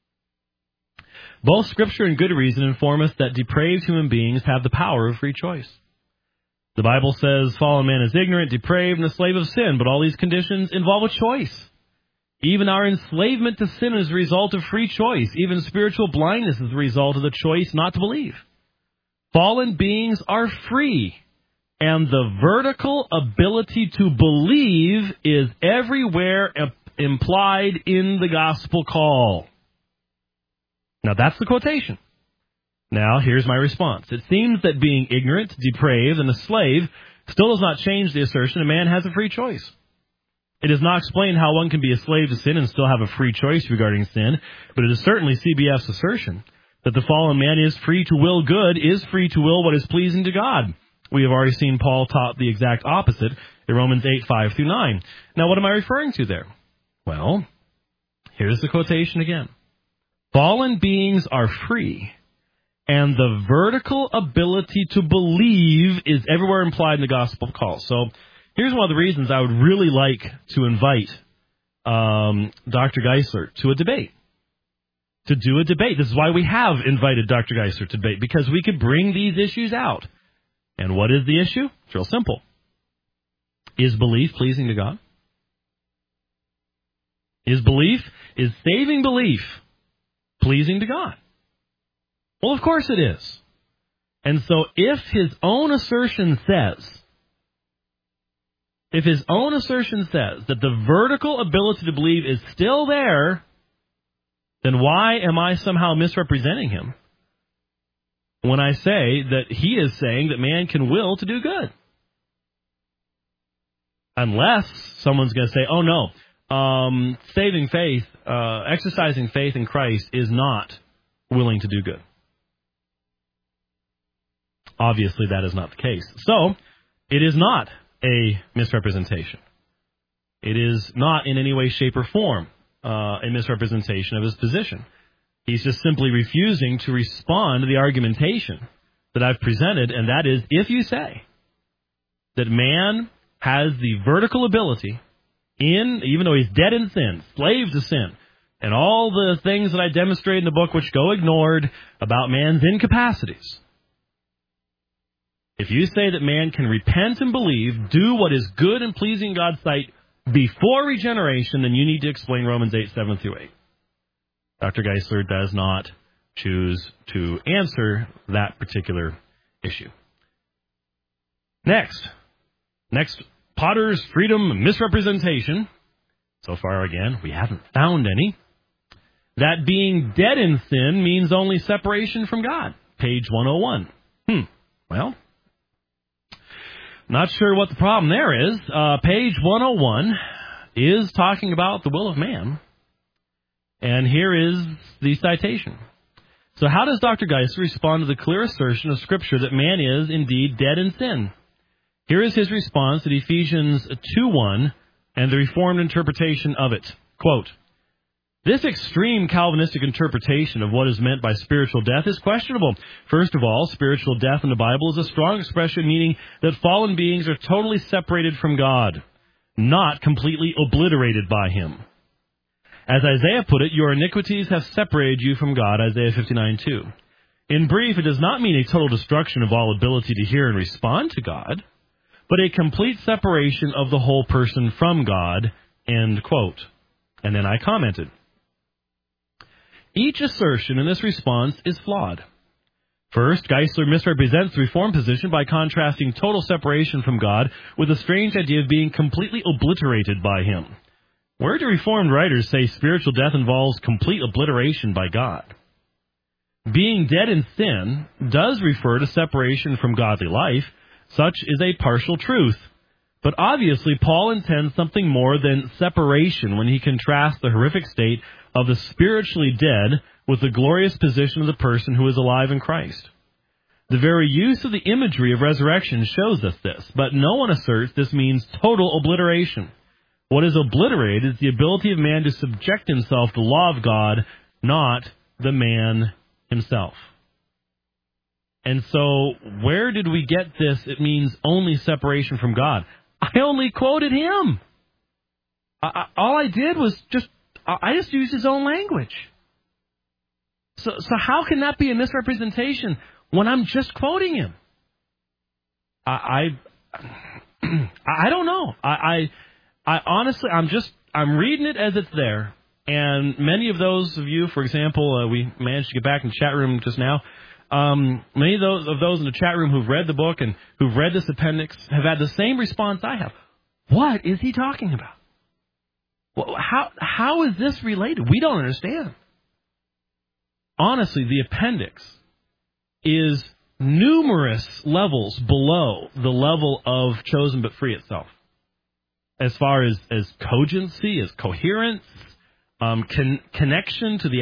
[SPEAKER 1] Both Scripture and good reason inform us that depraved human beings have the power of free choice. The Bible says fallen man is ignorant, depraved, and a slave of sin, but all these conditions involve a choice. Even our enslavement to sin is a result of free choice. Even spiritual blindness is the result of the choice not to believe. Fallen beings are free. And the vertical ability to believe is everywhere implied in the gospel call. Now, that's the quotation. Now, here's my response. It seems that being ignorant, depraved, and a slave still does not change the assertion a man has a free choice. It does not explain how one can be a slave to sin and still have a free choice regarding sin, but it is certainly CBF's assertion that the fallen man is free to will good, is free to will what is pleasing to God. We have already seen Paul taught the exact opposite in Romans 8, 5 through 9. Now, what am I referring to there? Well, here's the quotation again. Fallen beings are free, and the vertical ability to believe is everywhere implied in the gospel call. So here's one of the reasons I would really like to invite Dr. Geisler to a debate. To do a debate. This is why we have invited Dr. Geisler to debate, because we could bring these issues out. And what is the issue? It's real simple. Is belief pleasing to God? Is saving belief pleasing to God? Well, of course it is. And so if his own assertion says that the vertical ability to believe is still there, then why am I somehow misrepresenting him when I say that he is saying that man can will to do good? Unless someone's going to say, oh no, saving faith, exercising faith in Christ is not willing to do good. Obviously, that is not the case. So, it is not a misrepresentation. It is not in any way, shape, or form a misrepresentation of his position. He's just simply refusing to respond to the argumentation that I've presented, and that is, if you say that man has the vertical ability, even though he's dead in sin, slave to sin, and all the things that I demonstrate in the book which go ignored about man's incapacities, if you say that man can repent and believe, do what is good and pleasing in God's sight before regeneration, then you need to explain Romans 8, 7 through 8. Dr. Geisler does not choose to answer that particular issue. Next, Potter's freedom misrepresentation. So far, again, we haven't found any. That being dead in sin means only separation from God. Page 101. Well, not sure what the problem there is. Page 101 is talking about the will of man. And here is the citation. So how does Dr. Geisler respond to the clear assertion of Scripture that man is indeed dead in sin? Here is his response to Ephesians 2:1 and the Reformed interpretation of it. Quote, this extreme Calvinistic interpretation of what is meant by spiritual death is questionable. First of all, spiritual death in the Bible is a strong expression meaning that fallen beings are totally separated from God, not completely obliterated by Him. As Isaiah put it, your iniquities have separated you from God, Isaiah 59:2. In brief, it does not mean a total destruction of all ability to hear and respond to God, but a complete separation of the whole person from God, end quote. And then I commented, each assertion in this response is flawed. First, Geisler misrepresents the Reformed position by contrasting total separation from God with the strange idea of being completely obliterated by Him. Where do Reformed writers say spiritual death involves complete obliteration by God? Being dead in sin does refer to separation from godly life. Such is a partial truth. But obviously, Paul intends something more than separation when he contrasts the horrific state of the spiritually dead with the glorious position of the person who is alive in Christ. The very use of the imagery of resurrection shows us this, but no one asserts this means total obliteration. What is obliterated is the ability of man to subject himself to the law of God, not the man himself. And so, where did we get this? It means only separation from God. I only quoted him. All I did was I just used his own language. So how can that be a misrepresentation when I'm just quoting him? I don't know. I honestly, I'm reading it as it's there. And many of those of you, for example, we managed to get back in the chat room just now. Many of those in the chat room who've read the book and who've read this appendix have had the same response I have. What is he talking about? Well, how is this related? We don't understand. Honestly, the appendix is numerous levels below the level of Chosen but Free itself. As far as cogency, as coherence, connection to the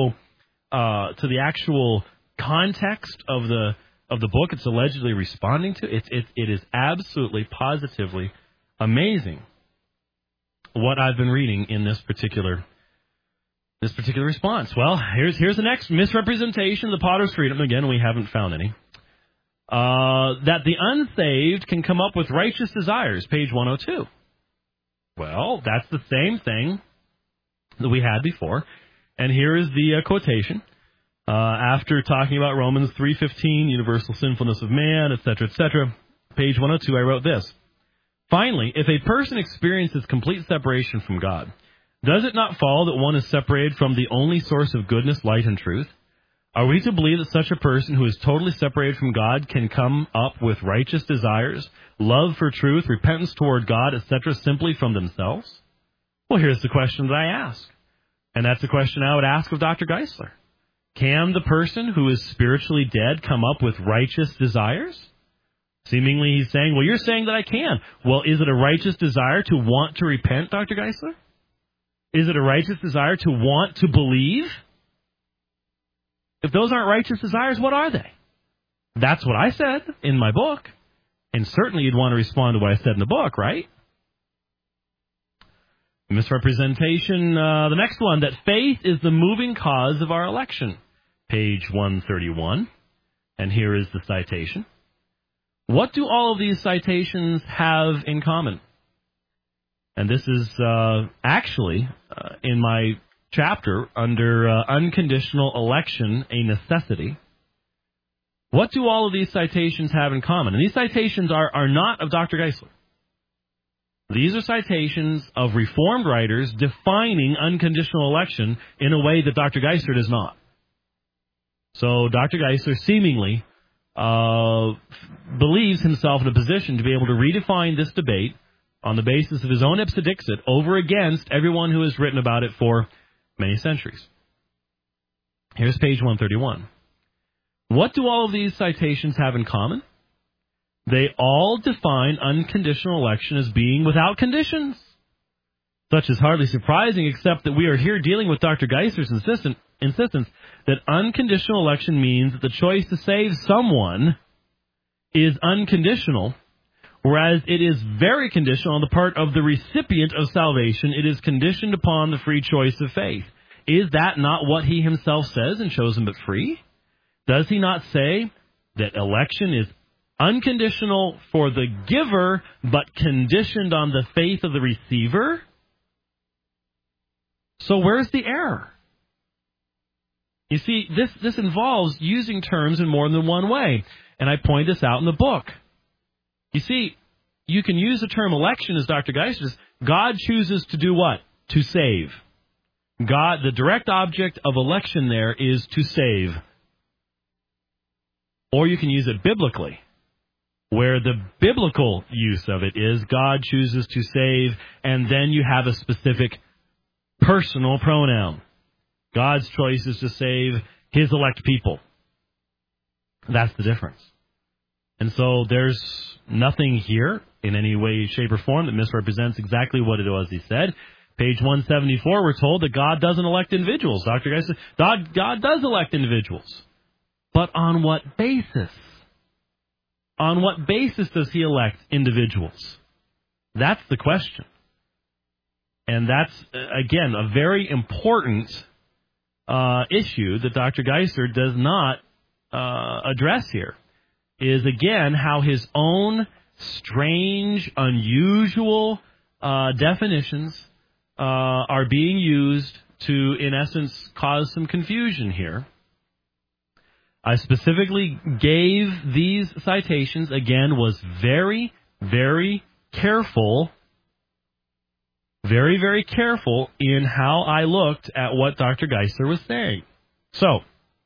[SPEAKER 1] actual context of the book it's allegedly responding to, it is absolutely, positively amazing what I've been reading in this particular response. Well, here's the next misrepresentation of the Potter's freedom. Again, we haven't found any. That the unsaved can come up with righteous desires, page 102. Well, that's the same thing that we had before. And here is the quotation. After talking about Romans 3:15, universal sinfulness of man, etc., etc., page 102, I wrote this. Finally, if a person experiences complete separation from God, does it not follow that one is separated from the only source of goodness, light, and truth? Are we to believe that such a person who is totally separated from God can come up with righteous desires, love for truth, repentance toward God, etc., simply from themselves? Well, here's the question that I ask. And that's the question I would ask of Dr. Geisler. Can the person who is spiritually dead come up with righteous desires? Seemingly he's saying, well, you're saying that I can. Well, is it a righteous desire to want to repent, Dr. Geisler? Is it a righteous desire to want to believe? If those aren't righteous desires, what are they? That's what I said in my book. And certainly you'd want to respond to what I said in the book, right? Misrepresentation, the next one, that faith is the moving cause of our election. Page 131. And here is the citation. What do all of these citations have in common? And this is actually in my chapter under Unconditional Election, a Necessity. What do all of these citations have in common? And these citations are not of Dr. Geisler. These are citations of Reformed writers defining unconditional election in a way that Dr. Geisler does not. So Dr. Geisler seemingly believes himself in a position to be able to redefine this debate on the basis of his own ipse dixit over against everyone who has written about it for many centuries. Here's page 131. What do all of these citations have in common? They all define unconditional election as being without conditions. Such is hardly surprising, except that we are here dealing with Dr. Geisler's insistence that unconditional election means that the choice to save someone is unconditional, whereas it is very conditional on the part of the recipient of salvation. It is conditioned upon the free choice of faith. Is that not what he himself says in Chosen but Free? Does he not say that election is unconditional for the giver, but conditioned on the faith of the receiver? So where's the error? You see, this involves using terms in more than one way, and I point this out in the book. You see, you can use the term election as Dr. Geisler says. God chooses to do what? To save. God, the direct object of election there is to save. Or you can use it biblically, where the biblical use of it is God chooses to save, and then you have a specific personal pronoun. God's choice is to save his elect people. That's the difference. And so there's nothing here in any way, shape, or form that misrepresents exactly what it was he said. Page 174, we're told that God doesn't elect individuals. Dr. Geisler said, God does elect individuals. But on what basis? On what basis does he elect individuals? That's the question. And that's, again, a very important issue that Dr. Geisler does not address here, is, again, how his own strange, unusual definitions are being used to, in essence, cause some confusion here. I specifically gave these citations, again, was very, very careful, very, very careful in how I looked at what Dr. Geisler was saying. So,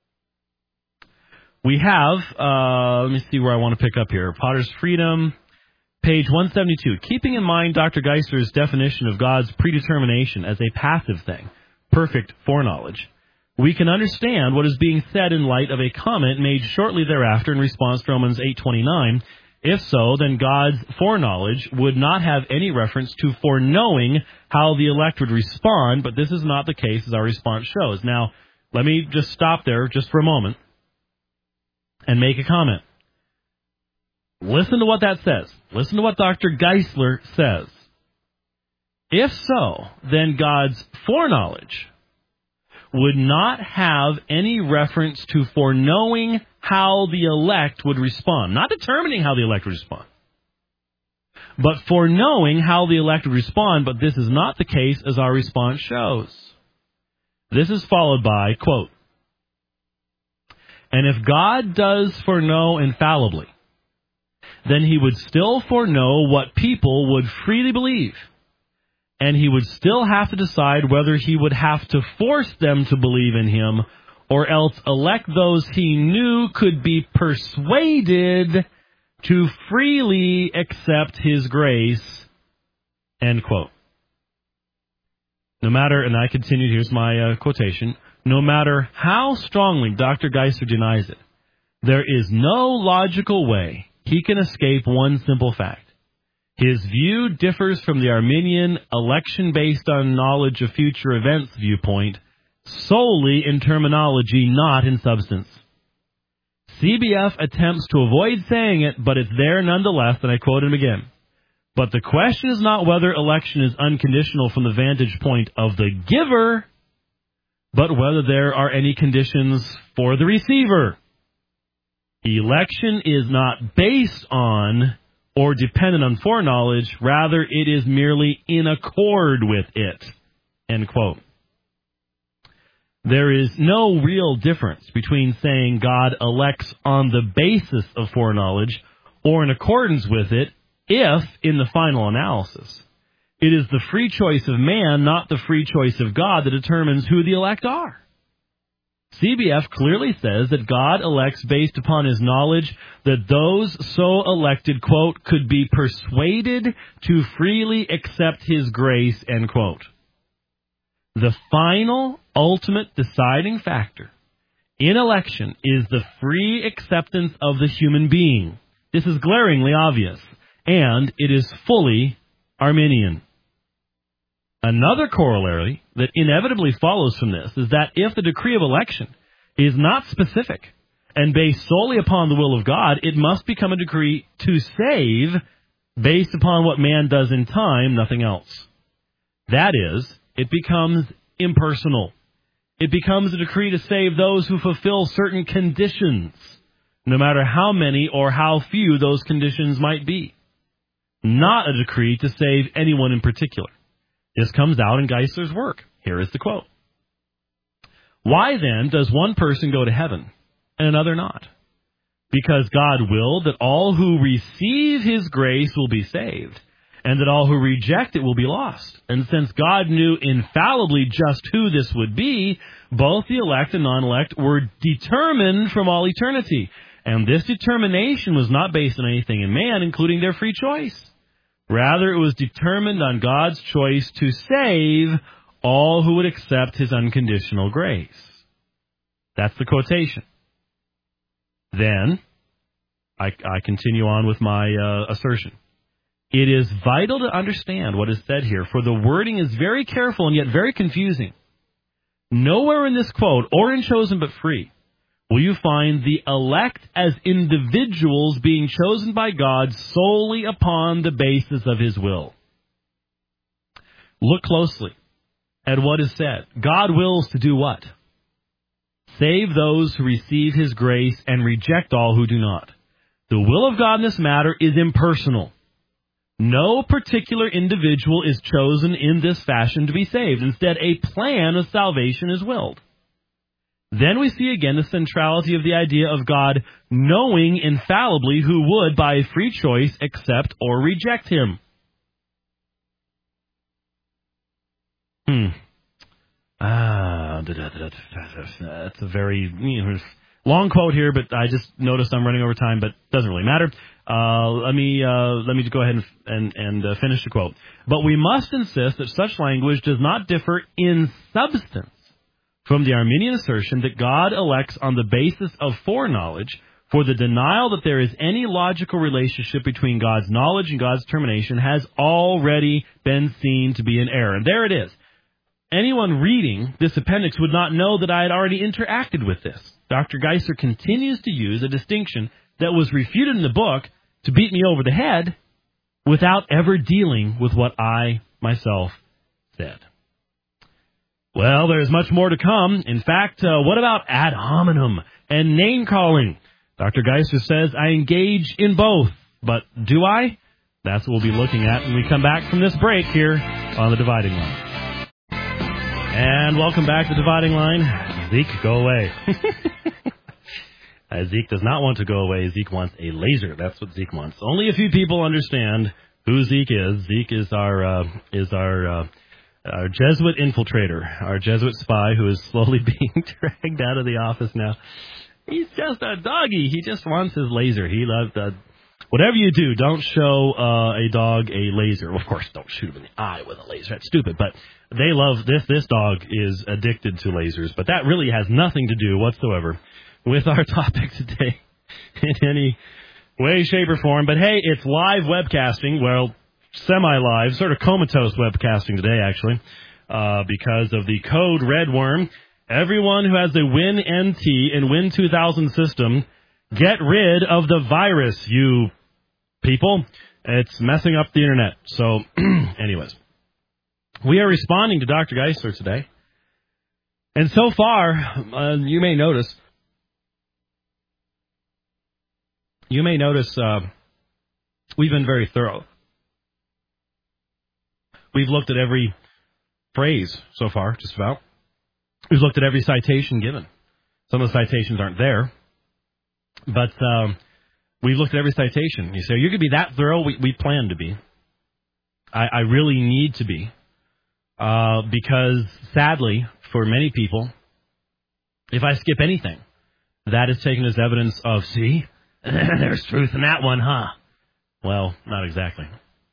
[SPEAKER 1] we have, let me see where I want to pick up here. Potter's Freedom, page 172. Keeping in mind Dr. Geisler's definition of God's predetermination as a passive thing, perfect foreknowledge, we can understand what is being said in light of a comment made shortly thereafter in response to Romans 8:29. If so, then God's foreknowledge would not have any reference to foreknowing how the elect would respond, but this is not the case as our response shows. Now, let me just stop there just for a moment and make a comment. Listen to what that says. Listen to what Dr. Geisler says. If so, then God's foreknowledge would not have any reference to foreknowing how the elect would respond. Not determining how the elect would respond, but foreknowing how the elect would respond, but this is not the case as our response shows. This is followed by, quote, and if God does foreknow infallibly, then he would still foreknow what people would freely believe. And he would still have to decide whether he would have to force them to believe in him or else elect those he knew could be persuaded to freely accept his grace, end quote. No matter, and I continued, here's my quotation, no matter how strongly Dr. Geisler denies it, there is no logical way he can escape one simple fact. His view differs from the Arminian election based on knowledge of future events viewpoint solely in terminology, not in substance. CBF attempts to avoid saying it, but it's there nonetheless, and I quote him again. But the question is not whether election is unconditional from the vantage point of the giver, but whether there are any conditions for the receiver. Election is not based on or dependent on foreknowledge, rather it is merely in accord with it. End quote. There is no real difference between saying God elects on the basis of foreknowledge or in accordance with it if, in the final analysis, it is the free choice of man, not the free choice of God, that determines who the elect are. CBF clearly says that God elects based upon his knowledge that those so elected, quote, could be persuaded to freely accept his grace, end quote. The final, ultimate deciding factor in election is the free acceptance of the human being. This is glaringly obvious, and it is fully Arminian. Another corollary that inevitably follows from this is that if the decree of election is not specific and based solely upon the will of God, it must become a decree to save based upon what man does in time, nothing else. That is, it becomes impersonal. It becomes a decree to save those who fulfill certain conditions, no matter how many or how few those conditions might be. Not a decree to save anyone in particular. This comes out in Geisler's work. Here is the quote. Why then does one person go to heaven and another not? Because God willed that all who receive his grace will be saved, and that all who reject it will be lost. And since God knew infallibly just who this would be, both the elect and non-elect were determined from all eternity. And this determination was not based on anything in man, including their free choice. Rather, it was determined on God's choice to save all who would accept his unconditional grace. That's the quotation. Then, I continue on with my assertion. It is vital to understand what is said here, for the wording is very careful and yet very confusing. Nowhere in this quote, or in Chosen but Free, will you find the elect as individuals being chosen by God solely upon the basis of his will. Look closely at what is said. God wills to do what? Save those who receive his grace and reject all who do not. The will of God in this matter is impersonal. No particular individual is chosen in this fashion to be saved. Instead, a plan of salvation is willed. Then we see again the centrality of the idea of God knowing infallibly who would, by free choice, accept or reject him. That's a very long quote here, but I just noticed I'm running over time, but doesn't really matter. Let me go ahead and finish the quote. But we must insist that such language does not differ in substance from the Arminian assertion that God elects on the basis of foreknowledge, for the denial that there is any logical relationship between God's knowledge and God's determination has already been seen to be an error. And there it is. Anyone reading this appendix would not know that I had already interacted with this. Dr. Geisler continues to use a distinction that was refuted in the book to beat me over the head without ever dealing with what I myself said. Well, there's much more to come. In fact, what about ad hominem and name-calling? Dr. Geisler says I engage in both, but do I? That's what we'll be looking at when we come back from this break here on The Dividing Line. And welcome back to The Dividing Line. Zeke, go away. Zeke does not want to go away. Zeke wants a laser. That's what Zeke wants. Only a few people understand who Zeke is. Zeke is our Jesuit infiltrator, our Jesuit spy who is slowly being dragged out of the office now. He's just a doggy. He just wants his laser. Whatever you do, don't show a dog a laser. Well, of course, don't shoot him in the eye with a laser. That's stupid. But they love this. This dog is addicted to lasers. But that really has nothing to do whatsoever with our topic today in any way, shape, or form. But, hey, it's live webcasting. Well, semi-live, sort of comatose webcasting today, actually, because of the code Red Worm. Everyone who has the WinNT and Win 2000 system, get rid of the virus, you people. It's messing up the internet. So, anyways, we are responding to Dr. Geisler today. And so far, you may notice, we've been very thorough. We've looked at every phrase so far, just about. We've looked at every citation given. Some of the citations aren't there, but we've looked at every citation. You say, you're going to be that thorough? We plan to be. I really need to be, because sadly, for many people, if I skip anything, that is taken as evidence of, see, there's truth in that one, huh? Well, not exactly.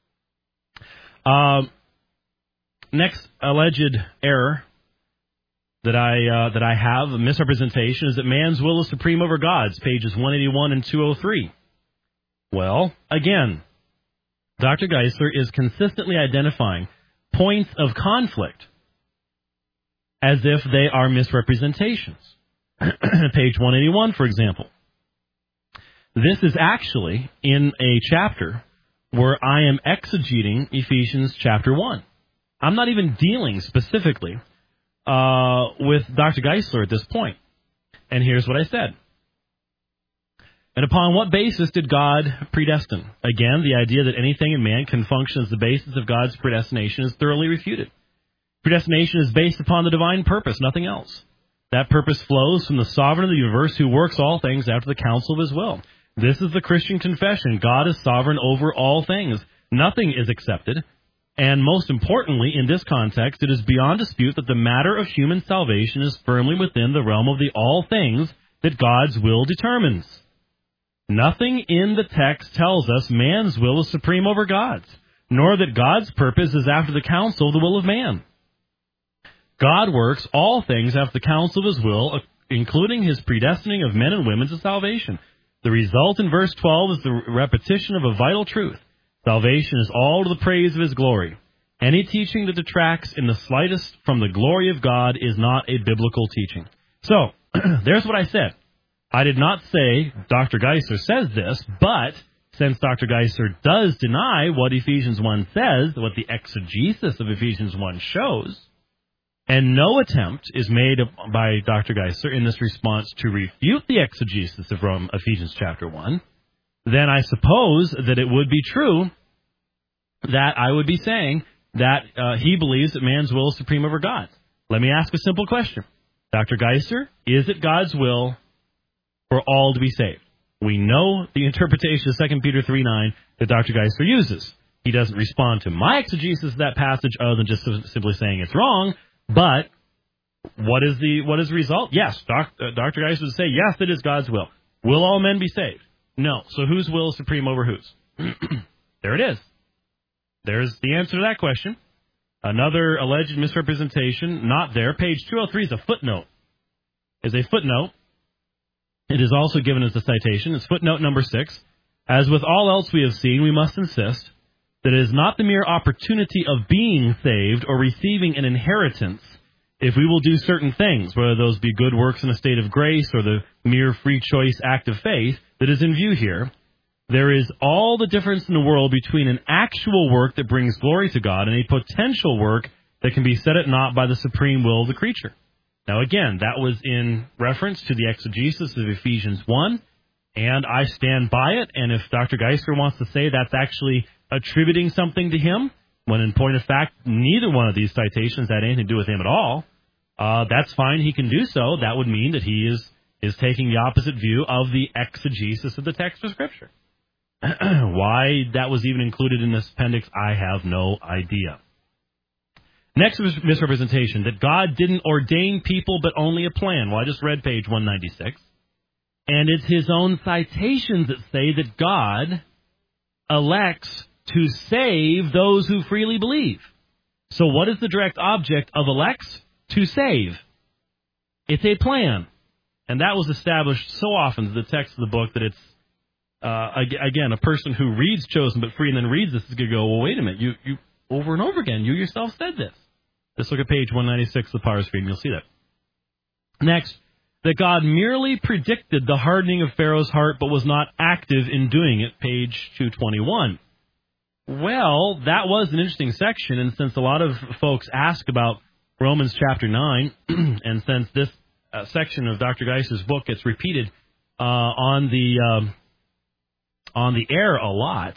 [SPEAKER 1] Next alleged error that I have, a misrepresentation, is that man's will is supreme over God's, pages 181 and 203. Well, again, Dr. Geisler is consistently identifying points of conflict as if they are misrepresentations. Page 181, for example. This is actually in a chapter where I am exegeting Ephesians chapter 1. I'm not even dealing specifically with Dr. Geisler at this point. And here's what I said. And upon what basis did God predestine? Again, the idea that anything in man can function as the basis of God's predestination is thoroughly refuted. Predestination is based upon the divine purpose, nothing else. That purpose flows from the sovereign of the universe who works all things after the counsel of his will. This is the Christian confession. God is sovereign over all things. Nothing is accepted. And most importantly, in this context, it is beyond dispute that the matter of human salvation is firmly within the realm of the all things that God's will determines. Nothing in the text tells us man's will is supreme over God's, nor that God's purpose is after the counsel of the will of man. God works all things after the counsel of his will, including his predestining of men and women to salvation. The result in verse 12 is the repetition of a vital truth. Salvation is all to the praise of his glory. Any teaching that detracts in the slightest from the glory of God is not a biblical teaching. So, there's what I said. I did not say Dr. Geisler says this, but since Dr. Geisler does deny what Ephesians 1 says, what the exegesis of Ephesians 1 shows, and no attempt is made by Dr. Geisler in this response to refute the exegesis of Ephesians chapter 1, then I suppose that it would be true that I would be saying that he believes that man's will is supreme over God's. Let me ask a simple question. Dr. Geisler, is it God's will for all to be saved? We know the interpretation of 2 Peter 3:9 that Dr. Geisler uses. He doesn't respond to my exegesis of that passage other than just simply saying it's wrong. But what is the result? Yes, Dr. Geisler would say, yes, it is God's will. Will all men be saved? No. So whose will is supreme over whose? There it is. There's the answer to that question. Another alleged misrepresentation, not there. Page 203 is a footnote. Is a footnote. It is also given as a citation. It's footnote number 6. As with all else we have seen, we must insist that it is not the mere opportunity of being saved or receiving an inheritance if we will do certain things, whether those be good works in a state of grace or the mere free choice act of faith, that is in view here. There is all the difference in the world between an actual work that brings glory to God and a potential work that can be set at naught by the supreme will of the creature. Now again, that was in reference to the exegesis of Ephesians 1, and I stand by it, and if Dr. Geisler wants to say that's actually attributing something to him, when in point of fact, neither one of these citations had anything to do with him at all, that's fine, he can do so. That would mean that he is taking the opposite view of the exegesis of the text of Scripture. Why that was even included in this appendix, I have no idea. Next misrepresentation, that God didn't ordain people but only a plan. Well, I just read page 196. And it's his own citations that say that God elects to save those who freely believe. So what is the direct object of elects? To save. It's a plan. And that was established so often in the text of the book that it's, again, a person who reads Chosen but Free and then reads this is going to go, well, wait a minute, you over and over again, you yourself said this. Let's look at page 196 of the Potter's Field, and you'll see that. Next, that God merely predicted the hardening of Pharaoh's heart but was not active in doing it, page 221. Well, that was an interesting section, and since a lot of folks ask about Romans chapter 9, and since this section of Dr. Geisler's book gets repeated on the air a lot,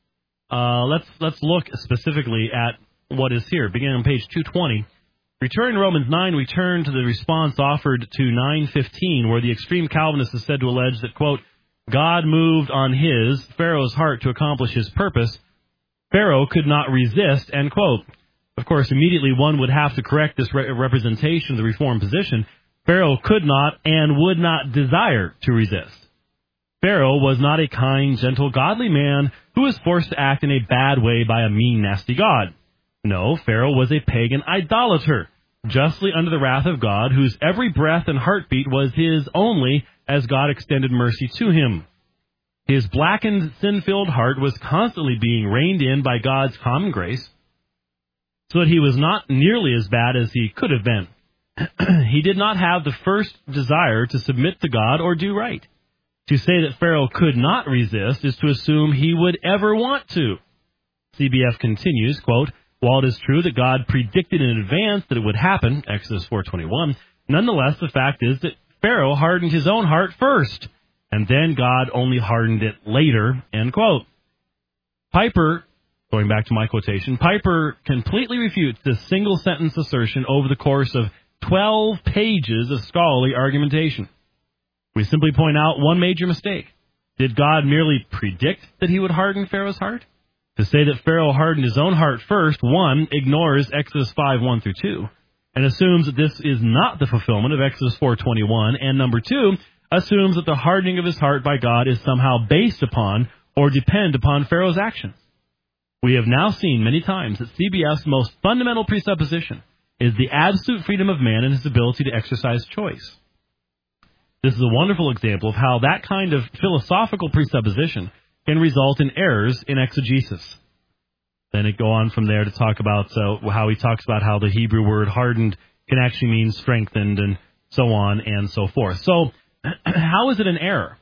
[SPEAKER 1] let's look specifically at what is here. Beginning on page 220, returning to Romans 9, we turn to the response offered to 9:15, where the extreme Calvinist is said to allege that, quote, God moved on Pharaoh's heart to accomplish his purpose. Pharaoh could not resist, end quote. Of course, immediately one would have to correct this representation of the Reformed position. Pharaoh could not and would not desire to resist. Pharaoh was not a kind, gentle, godly man who was forced to act in a bad way by a mean, nasty God. No, Pharaoh was a pagan idolater, justly under the wrath of God, whose every breath and heartbeat was his only as God extended mercy to him. His blackened, sin-filled heart was constantly being reined in by God's common grace, so that he was not nearly as bad as he could have been. He did not have the first desire to submit to God or do right. To say that Pharaoh could not resist is to assume he would ever want to. CBF continues, quote, while it is true that God predicted in advance that it would happen, Exodus 4:21, nonetheless the fact is that Pharaoh hardened his own heart first, and then God only hardened it later, end quote. Piper, going back to my quotation, Piper completely refutes this single-sentence assertion over the course of 12 pages of scholarly argumentation. We simply point out one major mistake. Did God merely predict that he would harden Pharaoh's heart? To say that Pharaoh hardened his own heart first, one, ignores Exodus 5:1-2, and assumes that this is not the fulfillment of Exodus 4:21, and number two, assumes that the hardening of his heart by God is somehow based upon or depend upon Pharaoh's actions. We have now seen many times that CBF's most fundamental presupposition is the absolute freedom of man and his ability to exercise choice. This is a wonderful example of how that kind of philosophical presupposition can result in errors in exegesis. Then it go on from there to talk about how he talks about how the Hebrew word hardened can actually mean strengthened and so on and so forth. So how is it an error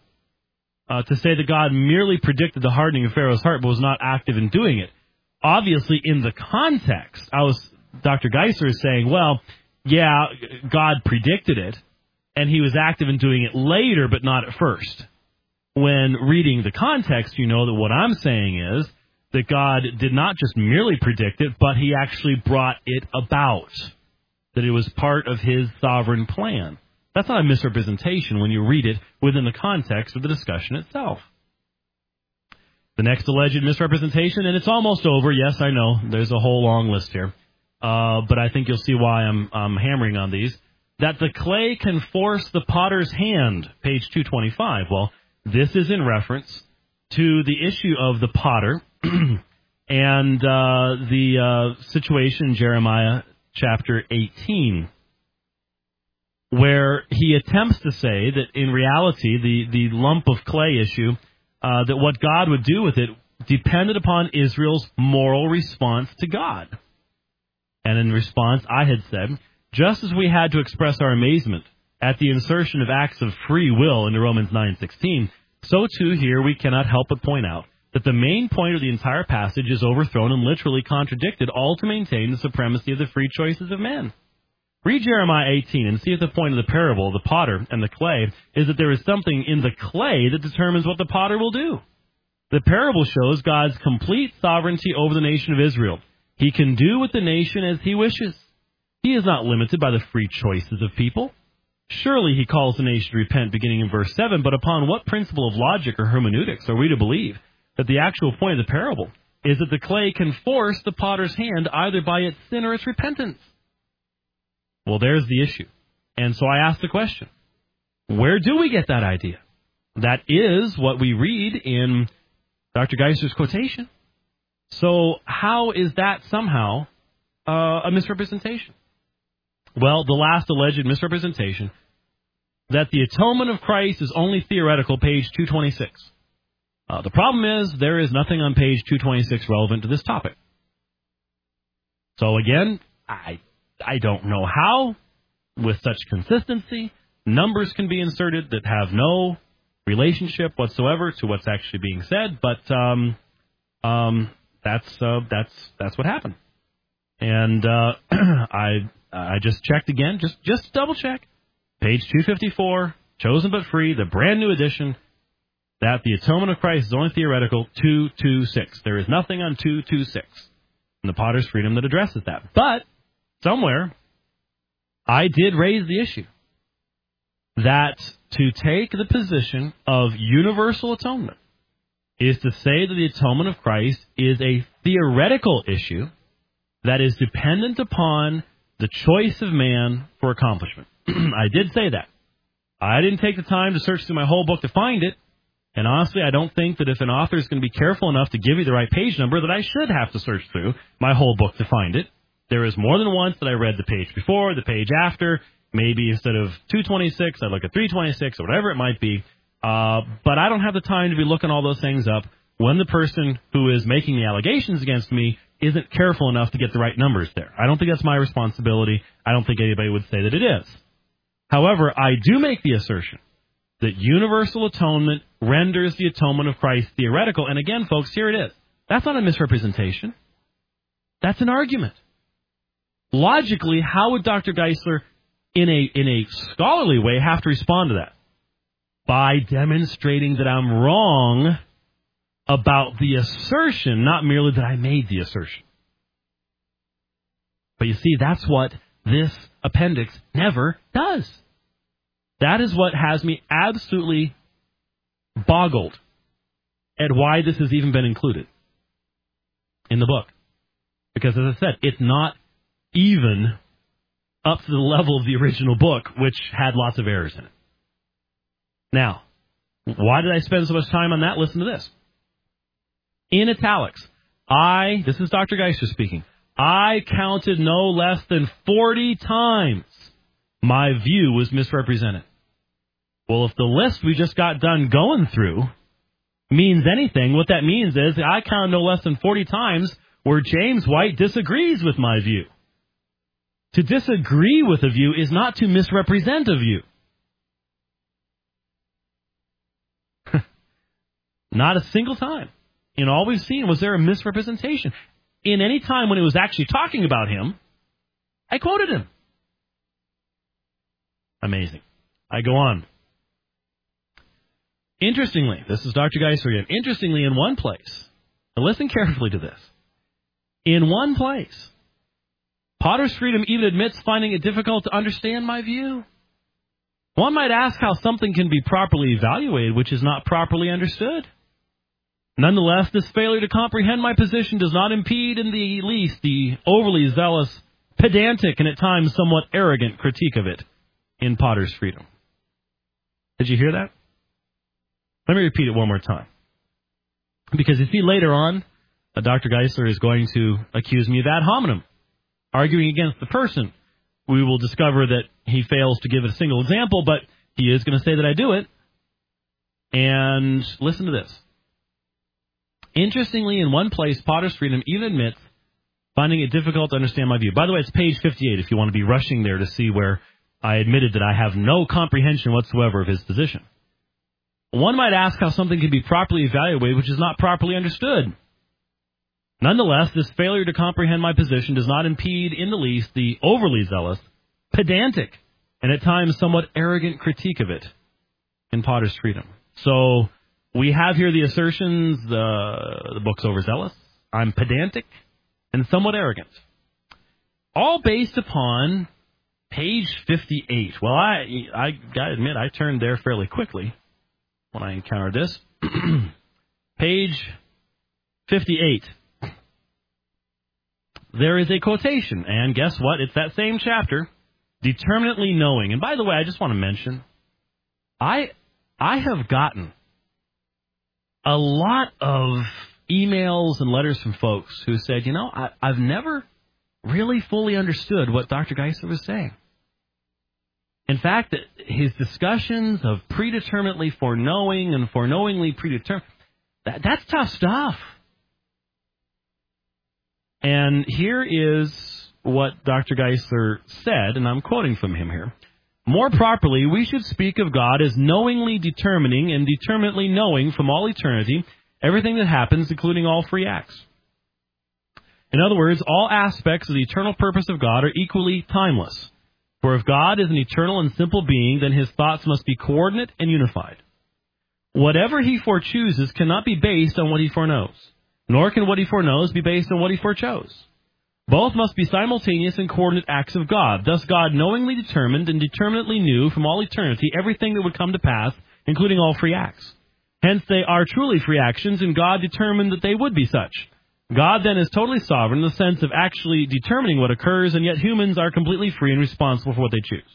[SPEAKER 1] to say that God merely predicted the hardening of Pharaoh's heart but was not active in doing it? Obviously, in the context, Dr. Geisler is saying, well, yeah, God predicted it, and he was active in doing it later, but not at first. When reading the context, you know that what I'm saying is that God did not just merely predict it, but he actually brought it about, that it was part of his sovereign plan. That's not a misrepresentation when you read it within the context of the discussion itself. The next alleged misrepresentation, and it's almost over. Yes, I know. There's a whole long list here. But I think you'll see why I'm hammering on these. That the clay can force the potter's hand, page 225. Well, this is in reference to the issue of the potter and the situation in Jeremiah chapter 18, where he attempts to say that in reality the lump of clay issue, that what God would do with it depended upon Israel's moral response to God. And in response, I had said, just as we had to express our amazement at the insertion of acts of free will into Romans 9:16, so too here we cannot help but point out that the main point of the entire passage is overthrown and literally contradicted, all to maintain the supremacy of the free choices of men. Read Jeremiah 18 and see if the point of the parable of the potter and the clay is that there is something in the clay that determines what the potter will do. The parable shows God's complete sovereignty over the nation of Israel. He can do with the nation as he wishes. He is not limited by the free choices of people. Surely he calls the nation to repent beginning in verse 7, but upon what principle of logic or hermeneutics are we to believe that the actual point of the parable is that the clay can force the potter's hand either by its sin or its repentance? Well, there's the issue. And so I ask the question, where do we get that idea? That is what we read in Dr. Geisler's quotation. So how is that somehow a misrepresentation? Well, the last alleged misrepresentation, that the atonement of Christ is only theoretical, page 226. The problem is there is nothing on page 226 relevant to this topic. So again, I don't know how, with such consistency, numbers can be inserted that have no relationship whatsoever to what's actually being said, but that's what happened. And I just checked again, just to double check. Page 254, Chosen but Free, the brand new edition, that the atonement of Christ is only theoretical, 226. There is nothing on 226 in the Potter's Freedom that addresses that. But somewhere, I did raise the issue that to take the position of universal atonement is to say that the atonement of Christ is a theoretical issue that is dependent upon the choice of man for accomplishment. I did say that. I didn't take the time to search through my whole book to find it. And honestly, I don't think that if an author is going to be careful enough to give you the right page number, that I should have to search through my whole book to find it. There is more than once that I read the page before, the page after. Maybe instead of 226, I look at 326 or whatever it might be. But I don't have the time to be looking all those things up when the person who is making the allegations against me isn't careful enough to get the right numbers there. I don't think that's my responsibility. I don't think anybody would say that it is. However, I do make the assertion that universal atonement renders the atonement of Christ theoretical. And again, folks, here it is. That's not a misrepresentation. That's an argument. Logically, how would Dr. Geisler, in a scholarly way, have to respond to that? By demonstrating that I'm wrong about the assertion, not merely that I made the assertion. But you see, that's what this appendix never does. That is what has me absolutely boggled at why this has even been included in the book. Because, as I said, it's not even up to the level of the original book, which had lots of errors in it. Now, why did I spend so much time on that? Listen to this. In italics, this is Dr. Geisler speaking, I counted no less than 40 times my view was misrepresented. Well, if the list we just got done going through means anything, what that means is I counted no less than 40 times where James White disagrees with my view. To disagree with a view is not to misrepresent a view. Not a single time in all we've seen was there a misrepresentation. In any time when it was actually talking about him, I quoted him. Amazing. I go on. Interestingly, this is Dr. Geisler again. Interestingly, in one place, now listen carefully to this. In one place, Potter's Freedom even admits finding it difficult to understand my view. One might ask how something can be properly evaluated which is not properly understood. Nonetheless, this failure to comprehend my position does not impede in the least the overly zealous, pedantic, and at times somewhat arrogant critique of it in Potter's Freedom. Did you hear that? Let me repeat it one more time. Because you see, later on, Dr. Geisler is going to accuse me of ad hominem, arguing against the person. We will discover that he fails to give a single example, but he is going to say that I do it. And listen to this. Interestingly, in one place, Potter's Freedom even admits finding it difficult to understand my view. By the way, it's page 58 if you want to be rushing there to see where I admitted that I have no comprehension whatsoever of his position. One might ask how something can be properly evaluated which is not properly understood. Nonetheless, this failure to comprehend my position does not impede in the least the overly zealous, pedantic, and at times somewhat arrogant critique of it in Potter's Freedom. So we have here the assertions, the book's overzealous, I'm pedantic, and somewhat arrogant. All based upon page 58. Well, I got to admit, I turned there fairly quickly when I encountered this. Page 58. There is a quotation, and guess what? It's that same chapter, determinately knowing. And by the way, I just want to mention, I have gotten a lot of emails and letters from folks who said, I've never really fully understood what Dr. Geisler was saying. In fact, his discussions of predeterminately foreknowing and foreknowingly predetermined, that's tough stuff. And here is what Dr. Geisler said, and I'm quoting from him here. More properly, we should speak of God as knowingly determining and determinately knowing from all eternity everything that happens, including all free acts. In other words, all aspects of the eternal purpose of God are equally timeless. For if God is an eternal and simple being, then his thoughts must be coordinate and unified. Whatever he forechooses cannot be based on what he foreknows, nor can what he foreknows be based on what he forechose. Both must be simultaneous and coordinate acts of God. Thus God knowingly determined and determinately knew from all eternity everything that would come to pass, including all free acts. Hence they are truly free actions, and God determined that they would be such. God then is totally sovereign in the sense of actually determining what occurs, and yet humans are completely free and responsible for what they choose.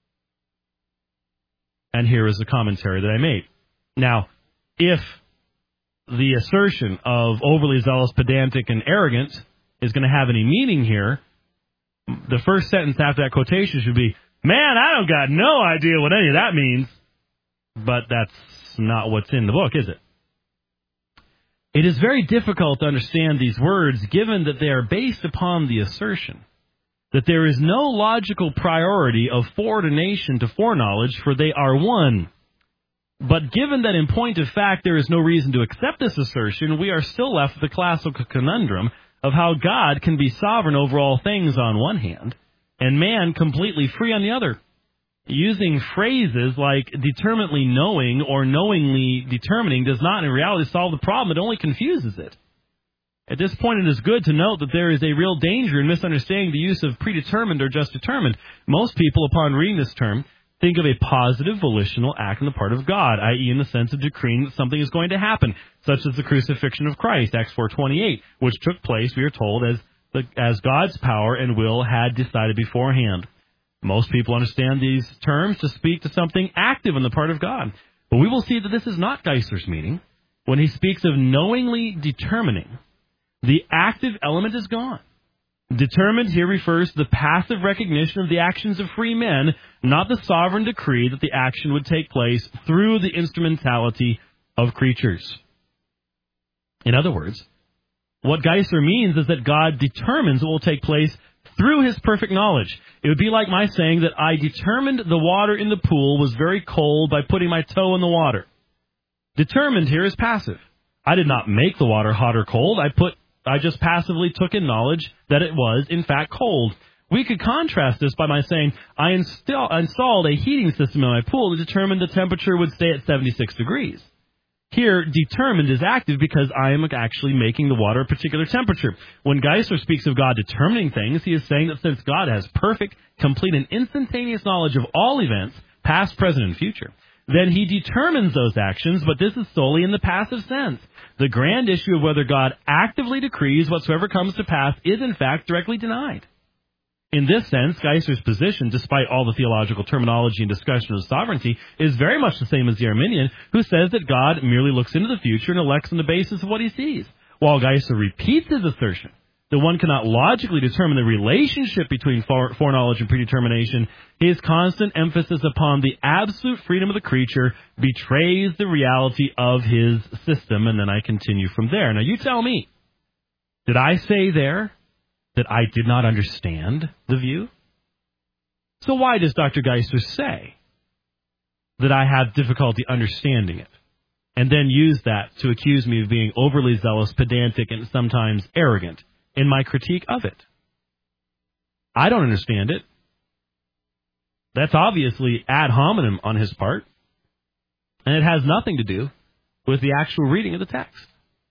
[SPEAKER 1] And here is the commentary that I made. Now, if the assertion of overly zealous, pedantic, and arrogant is going to have any meaning here, the first sentence after that quotation should be, man, I don't got no idea what any of that means. But that's not what's in the book, is it? It is very difficult to understand these words given that they are based upon the assertion that there is no logical priority of foreordination to foreknowledge, for they are one. But given that in point of fact there is no reason to accept this assertion, we are still left with the classical conundrum of how God can be sovereign over all things on one hand, and man completely free on the other. Using phrases like determinately knowing or knowingly determining does not in reality solve the problem, it only confuses it. At this point, it is good to note that there is a real danger in misunderstanding the use of predetermined or just determined. Most people, upon reading this term, think of a positive volitional act on the part of God, i.e. in the sense of decreeing that something is going to happen, such as the crucifixion of Christ, Acts 4:28, which took place, we are told, as God's power and will had decided beforehand. Most people understand these terms to speak to something active on the part of God. But we will see that this is not Geisler's meaning. When he speaks of knowingly determining, the active element is gone. Determined here refers to the passive recognition of the actions of free men, not the sovereign decree that the action would take place through the instrumentality of creatures. In other words, what Geisler means is that God determines what will take place through his perfect knowledge. It would be like my saying that I determined the water in the pool was very cold by putting my toe in the water. Determined here is passive. I did not make the water hot or cold. I just passively took in knowledge that it was, in fact, cold. We could contrast this by my saying I installed a heating system in my pool to determine the temperature would stay at 76 degrees. Here, determined is active because I am actually making the water a particular temperature. When Geisler speaks of God determining things, he is saying that since God has perfect, complete, and instantaneous knowledge of all events, past, present, and future, then he determines those actions, but this is solely in the passive sense. The grand issue of whether God actively decrees whatsoever comes to pass is in fact directly denied. In this sense, Geisler's position, despite all the theological terminology and discussion of sovereignty, is very much the same as the Arminian, who says that God merely looks into the future and elects on the basis of what he sees. While Geisler repeats his assertion that one cannot logically determine the relationship between foreknowledge and predetermination, his constant emphasis upon the absolute freedom of the creature betrays the reality of his system. And then I continue from there. Now you tell me, did I say there that I did not understand the view? So why does Dr. Geisler say that I have difficulty understanding it, and then use that to accuse me of being overly zealous, pedantic, and sometimes arrogant in my critique of it? I don't understand it. That's obviously ad hominem on his part, and it has nothing to do with the actual reading of the text.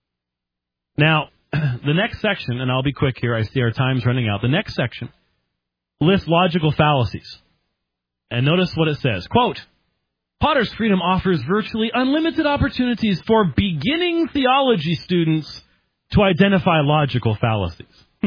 [SPEAKER 1] Now, the next section, and I'll be quick here, I see our time's running out. The next section lists logical fallacies. And notice what it says. Quote, Potter's Freedom offers virtually unlimited opportunities for beginning theology students to identify logical fallacies.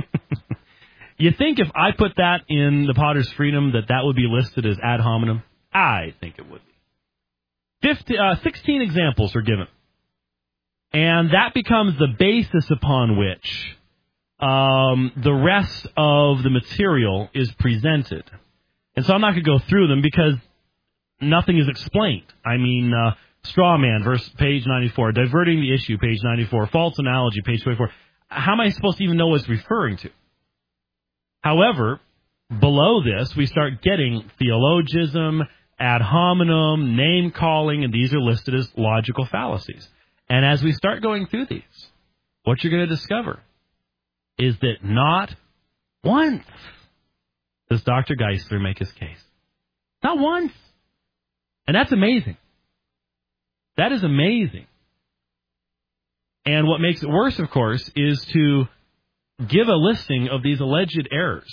[SPEAKER 1] You think if I put that in the Potter's Freedom that would be listed as ad hominem? I think it would be. 16 examples are given. And that becomes the basis upon which the rest of the material is presented. And so I'm not going to go through them because nothing is explained. I mean, straw man, verse page 94, diverting the issue, page 94, false analogy, page 24. How am I supposed to even know what it's referring to? However, below this, we start getting theologism, ad hominem, name-calling, and these are listed as logical fallacies. And as we start going through these, what you're going to discover is that not once does Dr. Geisler make his case. Not once. And that's amazing. That is amazing. And what makes it worse, of course, is to give a listing of these alleged errors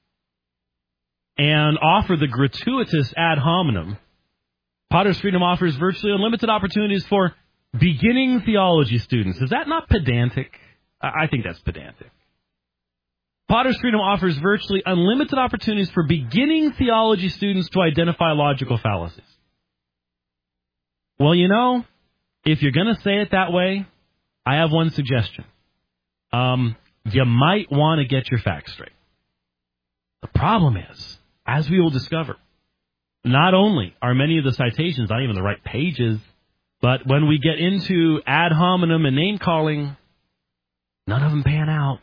[SPEAKER 1] and offer the gratuitous ad hominem. Potter's Freedom offers virtually unlimited opportunities for beginning theology students. Is that not pedantic? I think that's pedantic. Potter's Freedom offers virtually unlimited opportunities for beginning theology students to identify logical fallacies. Well, you know, if you're going to say it that way, I have one suggestion. You might want to get your facts straight. The problem is, as we will discover, not only are many of the citations not even the right pages, but when we get into ad hominem and name-calling, none of them pan out.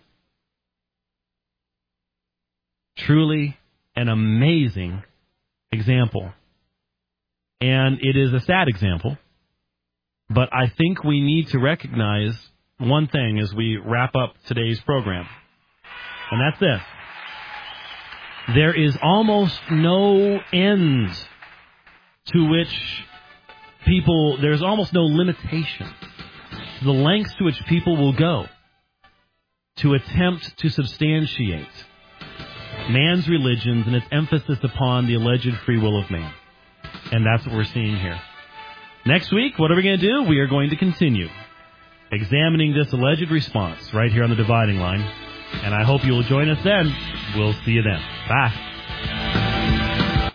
[SPEAKER 1] Truly an amazing example. And it is a sad example, but I think we need to recognize one thing as we wrap up today's program, and that's this. There is almost no end to which there's almost no limitation to the lengths to which people will go to attempt to substantiate man's religions and its emphasis upon the alleged free will of man. And that's what we're seeing here. Next week, what are we going to do? We are going to continue examining this alleged response right here on the Dividing Line. And I hope you will join us then. We'll see you then. Bye.